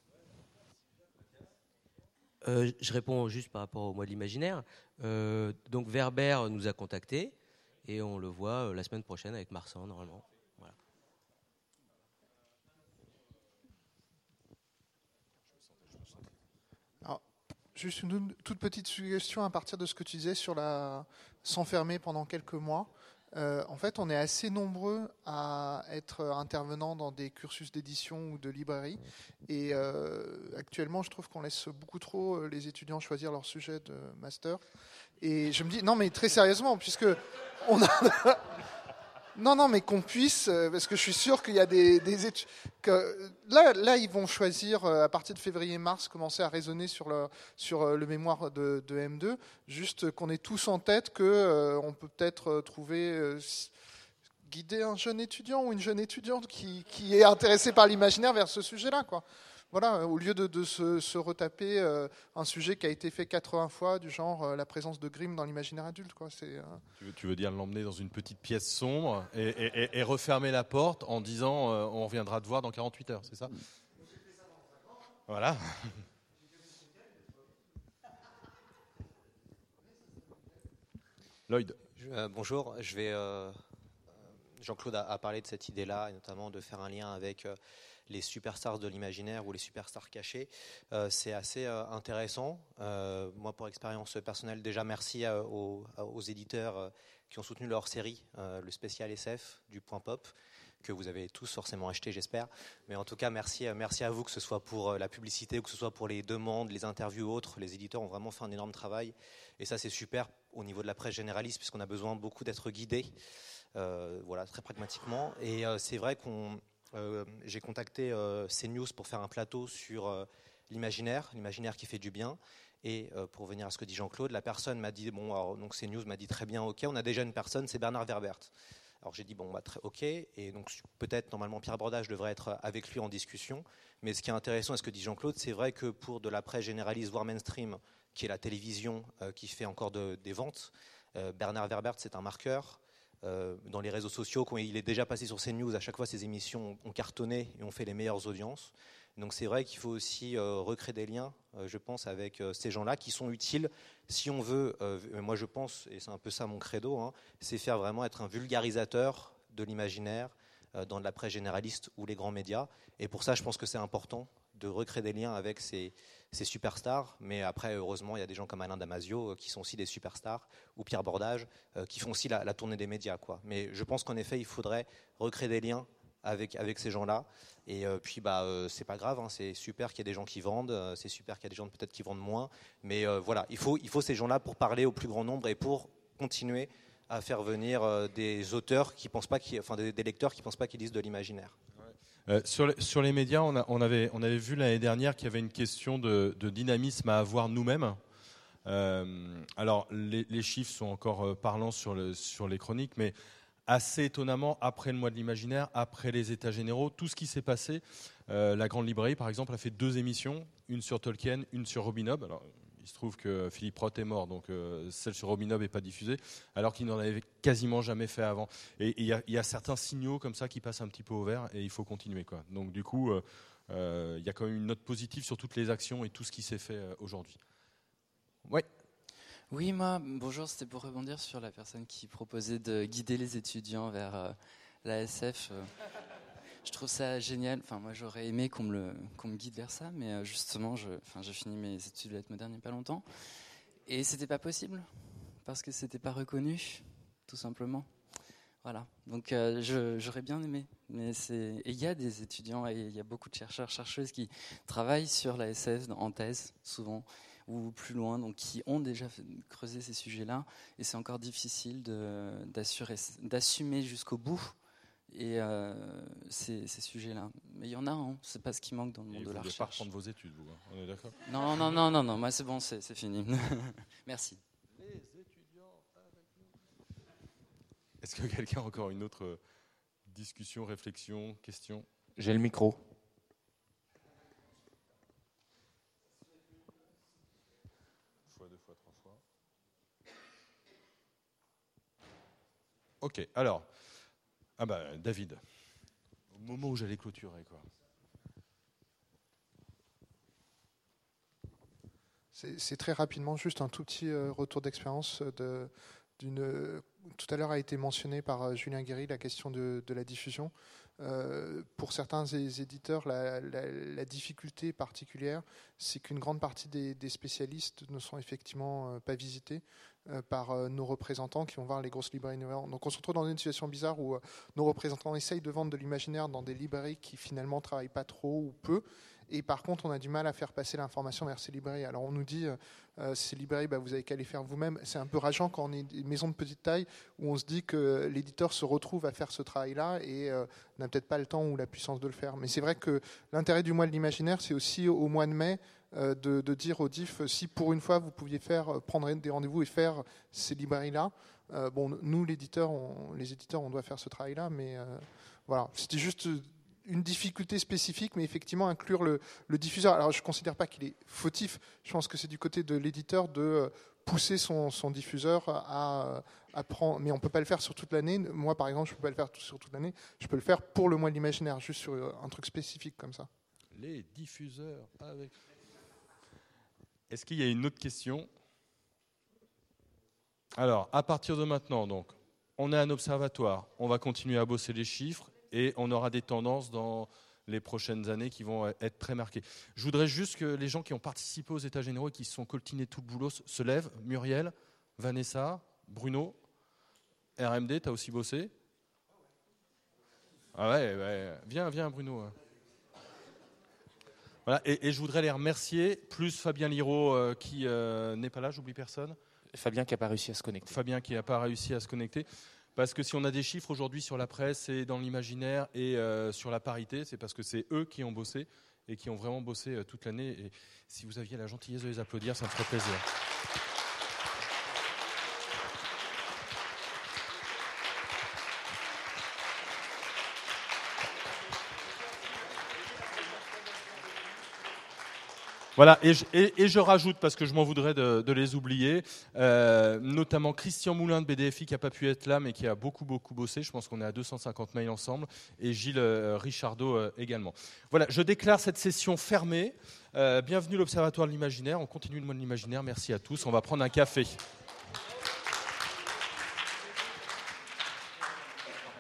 Je réponds juste par rapport au mois de l'imaginaire. Donc Werber nous a contactés. Et on le voit la semaine prochaine avec Marsan, normalement. Voilà.
Alors, juste une toute petite suggestion à partir de ce que tu disais sur s'enfermer pendant quelques mois. En fait, on est assez nombreux à être intervenants dans des cursus d'édition ou de librairie. Et actuellement, je trouve qu'on laisse beaucoup trop les étudiants choisir leur sujet de master. Et je me dis, non mais très sérieusement, puisque on a... Non, mais qu'on puisse, parce que je suis sûr qu'il y a des études... Là, ils vont choisir, à partir de février-mars, commencer à raisonner sur le mémoire de M2, juste qu'on ait tous en tête qu'on peut peut-être trouver... guider un jeune étudiant ou une jeune étudiante qui est intéressée par l'imaginaire vers ce sujet-là, quoi. Voilà, au lieu de se retaper un sujet qui a été fait 80 fois, du genre la présence de Grimm dans l'imaginaire adulte, quoi.
Tu veux dire l'emmener dans une petite pièce sombre et refermer la porte en disant on reviendra te voir dans 48 heures, c'est ça ? Voilà. Lloyd.
Bonjour, Jean-Claude a parlé de cette idée-là, et notamment de faire un lien avec les superstars de l'imaginaire ou les superstars cachés. C'est assez intéressant. Moi, pour expérience personnelle, déjà merci aux éditeurs qui ont soutenu leur série, le spécial SF du Point Pop, que vous avez tous forcément acheté, j'espère. Mais en tout cas, merci à vous, que ce soit pour la publicité ou que ce soit pour les demandes, les interviews ou autres. Les éditeurs ont vraiment fait un énorme travail. Et ça, c'est super au niveau de la presse généraliste, puisqu'on a besoin beaucoup d'être guidé, voilà, très pragmatiquement. Et c'est vrai j'ai contacté CNews pour faire un plateau sur l'imaginaire qui fait du bien. Et pour venir à ce que dit Jean-Claude, la personne m'a dit, donc CNews m'a dit très bien, ok, on a déjà une personne, c'est Bernard Werber. Alors j'ai dit, ok, et donc peut-être normalement Pierre Bordage devrait être avec lui en discussion. Mais ce qui est intéressant à ce que dit Jean-Claude, c'est vrai que pour de la presse généraliste, voire mainstream, qui est la télévision, qui fait encore des ventes, Bernard Werber, c'est un marqueur. Dans les réseaux sociaux, quand il est déjà passé sur CNews, à chaque fois ses émissions ont cartonné et ont fait les meilleures audiences. Donc c'est vrai qu'il faut aussi recréer des liens, je pense, avec ces gens-là qui sont utiles si on veut, moi je pense, et c'est un peu ça mon credo, hein, c'est faire vraiment être un vulgarisateur de l'imaginaire dans de la presse généraliste ou les grands médias. Et pour ça, je pense que c'est important de recréer des liens avec ces superstars. Mais après, heureusement, il y a des gens comme Alain Damasio qui sont aussi des superstars, ou Pierre Bordage, qui font aussi la tournée des médias, quoi. Mais je pense qu'en effet, il faudrait recréer des liens avec ces gens-là. Et puis, c'est pas grave, hein, c'est super qu'il y ait des gens qui vendent, c'est super qu'il y ait des gens peut-être qui vendent moins. Mais voilà, il faut ces gens-là pour parler au plus grand nombre et pour continuer à faire venir des auteurs qui pensent pas, des lecteurs qui ne pensent pas qu'ils lisent de l'imaginaire.
Sur les médias, on avait vu l'année dernière qu'il y avait une question de dynamisme à avoir nous-mêmes. Alors, les chiffres sont encore parlants sur les chroniques, mais assez étonnamment, après le mois de l'imaginaire, après les États généraux, tout ce qui s'est passé, la Grande Librairie, par exemple, a fait 2 émissions, une sur Tolkien, une sur Robin Hood. Alors, il se trouve que Philippe Roth est mort, donc celle sur Robin Hood n'est pas diffusée, alors qu'il n'en avait quasiment jamais fait avant. Et il y a certains signaux comme ça qui passent un petit peu au vert, et il faut continuer, quoi. Donc du coup, il y a quand même une note positive sur toutes les actions et tout ce qui s'est fait aujourd'hui. Ouais.
Oui, moi, bonjour, c'était pour rebondir sur la personne qui proposait de guider les étudiants vers l'ASF. Je trouve ça génial. Enfin, moi, j'aurais aimé qu'on me guide vers ça, mais justement, j'ai fini mes études de lettres modernes il n'y a pas longtemps, et c'était pas possible parce que c'était pas reconnu, tout simplement. Voilà. Donc, j'aurais bien aimé, mais il y a des étudiants et il y a beaucoup de chercheuses qui travaillent sur l'ASF en thèse, souvent, ou plus loin, donc qui ont déjà creusé ces sujets-là, et c'est encore difficile d'assumer jusqu'au bout. Et ces sujets-là. Mais il y en a, hein. C'est pas ce qui manque dans le monde de la recherche.
Vous ne voulez pas reprendre vos études, vous, hein. On est d'accord ?
Non, moi c'est bon, c'est fini. Merci.
Les étudiants avec nous. Est-ce que quelqu'un a encore une autre discussion, réflexion, question ?
J'ai le micro.
Fois, 2 fois, 3 fois. Ok, alors... Ah David, au moment où j'allais clôturer, quoi.
C'est très rapidement, juste un tout petit retour d'expérience. Tout à l'heure a été mentionné par Julien Guéry la question de la diffusion. Pour certains éditeurs, la difficulté particulière, c'est qu'une grande partie des spécialistes ne sont effectivement pas visités par nos représentants qui vont voir les grosses librairies innovantes. Donc on se retrouve dans une situation bizarre où nos représentants essayent de vendre de l'imaginaire dans des librairies qui finalement ne travaillent pas trop ou peu. Et par contre, on a du mal à faire passer l'information vers ces librairies. Alors on nous dit, ces librairies, vous n'avez qu'à les faire vous-même. C'est un peu rageant quand on est une maison de petite taille où on se dit que l'éditeur se retrouve à faire ce travail-là et n'a peut-être pas le temps ou la puissance de le faire. Mais c'est vrai que l'intérêt du mois de l'imaginaire, c'est aussi au mois de mai de dire au DIF, si pour une fois vous pouviez prendre des rendez-vous et faire ces librairies-là. Nous, les éditeurs, on doit faire ce travail-là, mais voilà. C'était juste une difficulté spécifique, mais effectivement inclure le diffuseur. Alors je ne considère pas qu'il est fautif, je pense que c'est du côté de l'éditeur de pousser son diffuseur à prendre, mais on ne peut pas le faire sur toute l'année. Moi par exemple, je ne peux pas le faire sur toute l'année, je peux le faire pour le mois de l'imaginaire, juste sur un truc spécifique comme ça.
Les diffuseurs avec... Est-ce qu'il y a une autre question ? Alors, à partir de maintenant, donc, on est un observatoire, on va continuer à bosser les chiffres, et on aura des tendances dans les prochaines années qui vont être très marquées. Je voudrais juste que les gens qui ont participé aux États généraux et qui se sont coltinés tout le boulot se lèvent. Muriel, Vanessa, Bruno, RMD, tu as aussi bossé ? Ah ouais. Viens Bruno. Voilà, et je voudrais les remercier, plus Fabien Liraud qui n'est pas là, j'oublie personne.
Fabien qui n'a pas réussi à se connecter. Parce que si on a des chiffres aujourd'hui sur la presse et dans l'imaginaire et sur la parité, c'est parce que c'est eux qui ont bossé et qui ont vraiment bossé toute l'année. Et si vous aviez la gentillesse de les applaudir, ça me ferait plaisir.
Voilà, et je rajoute, parce que je m'en voudrais de les oublier, notamment Christian Moulin de BDFI qui n'a pas pu être là, mais qui a beaucoup bossé. Je pense qu'on est à 250 mails ensemble, et Gilles Richardot également. Voilà, je déclare cette session fermée. Bienvenue à l'Observatoire de l'Imaginaire. On continue le mois de l'Imaginaire. Merci à tous. On va prendre un café.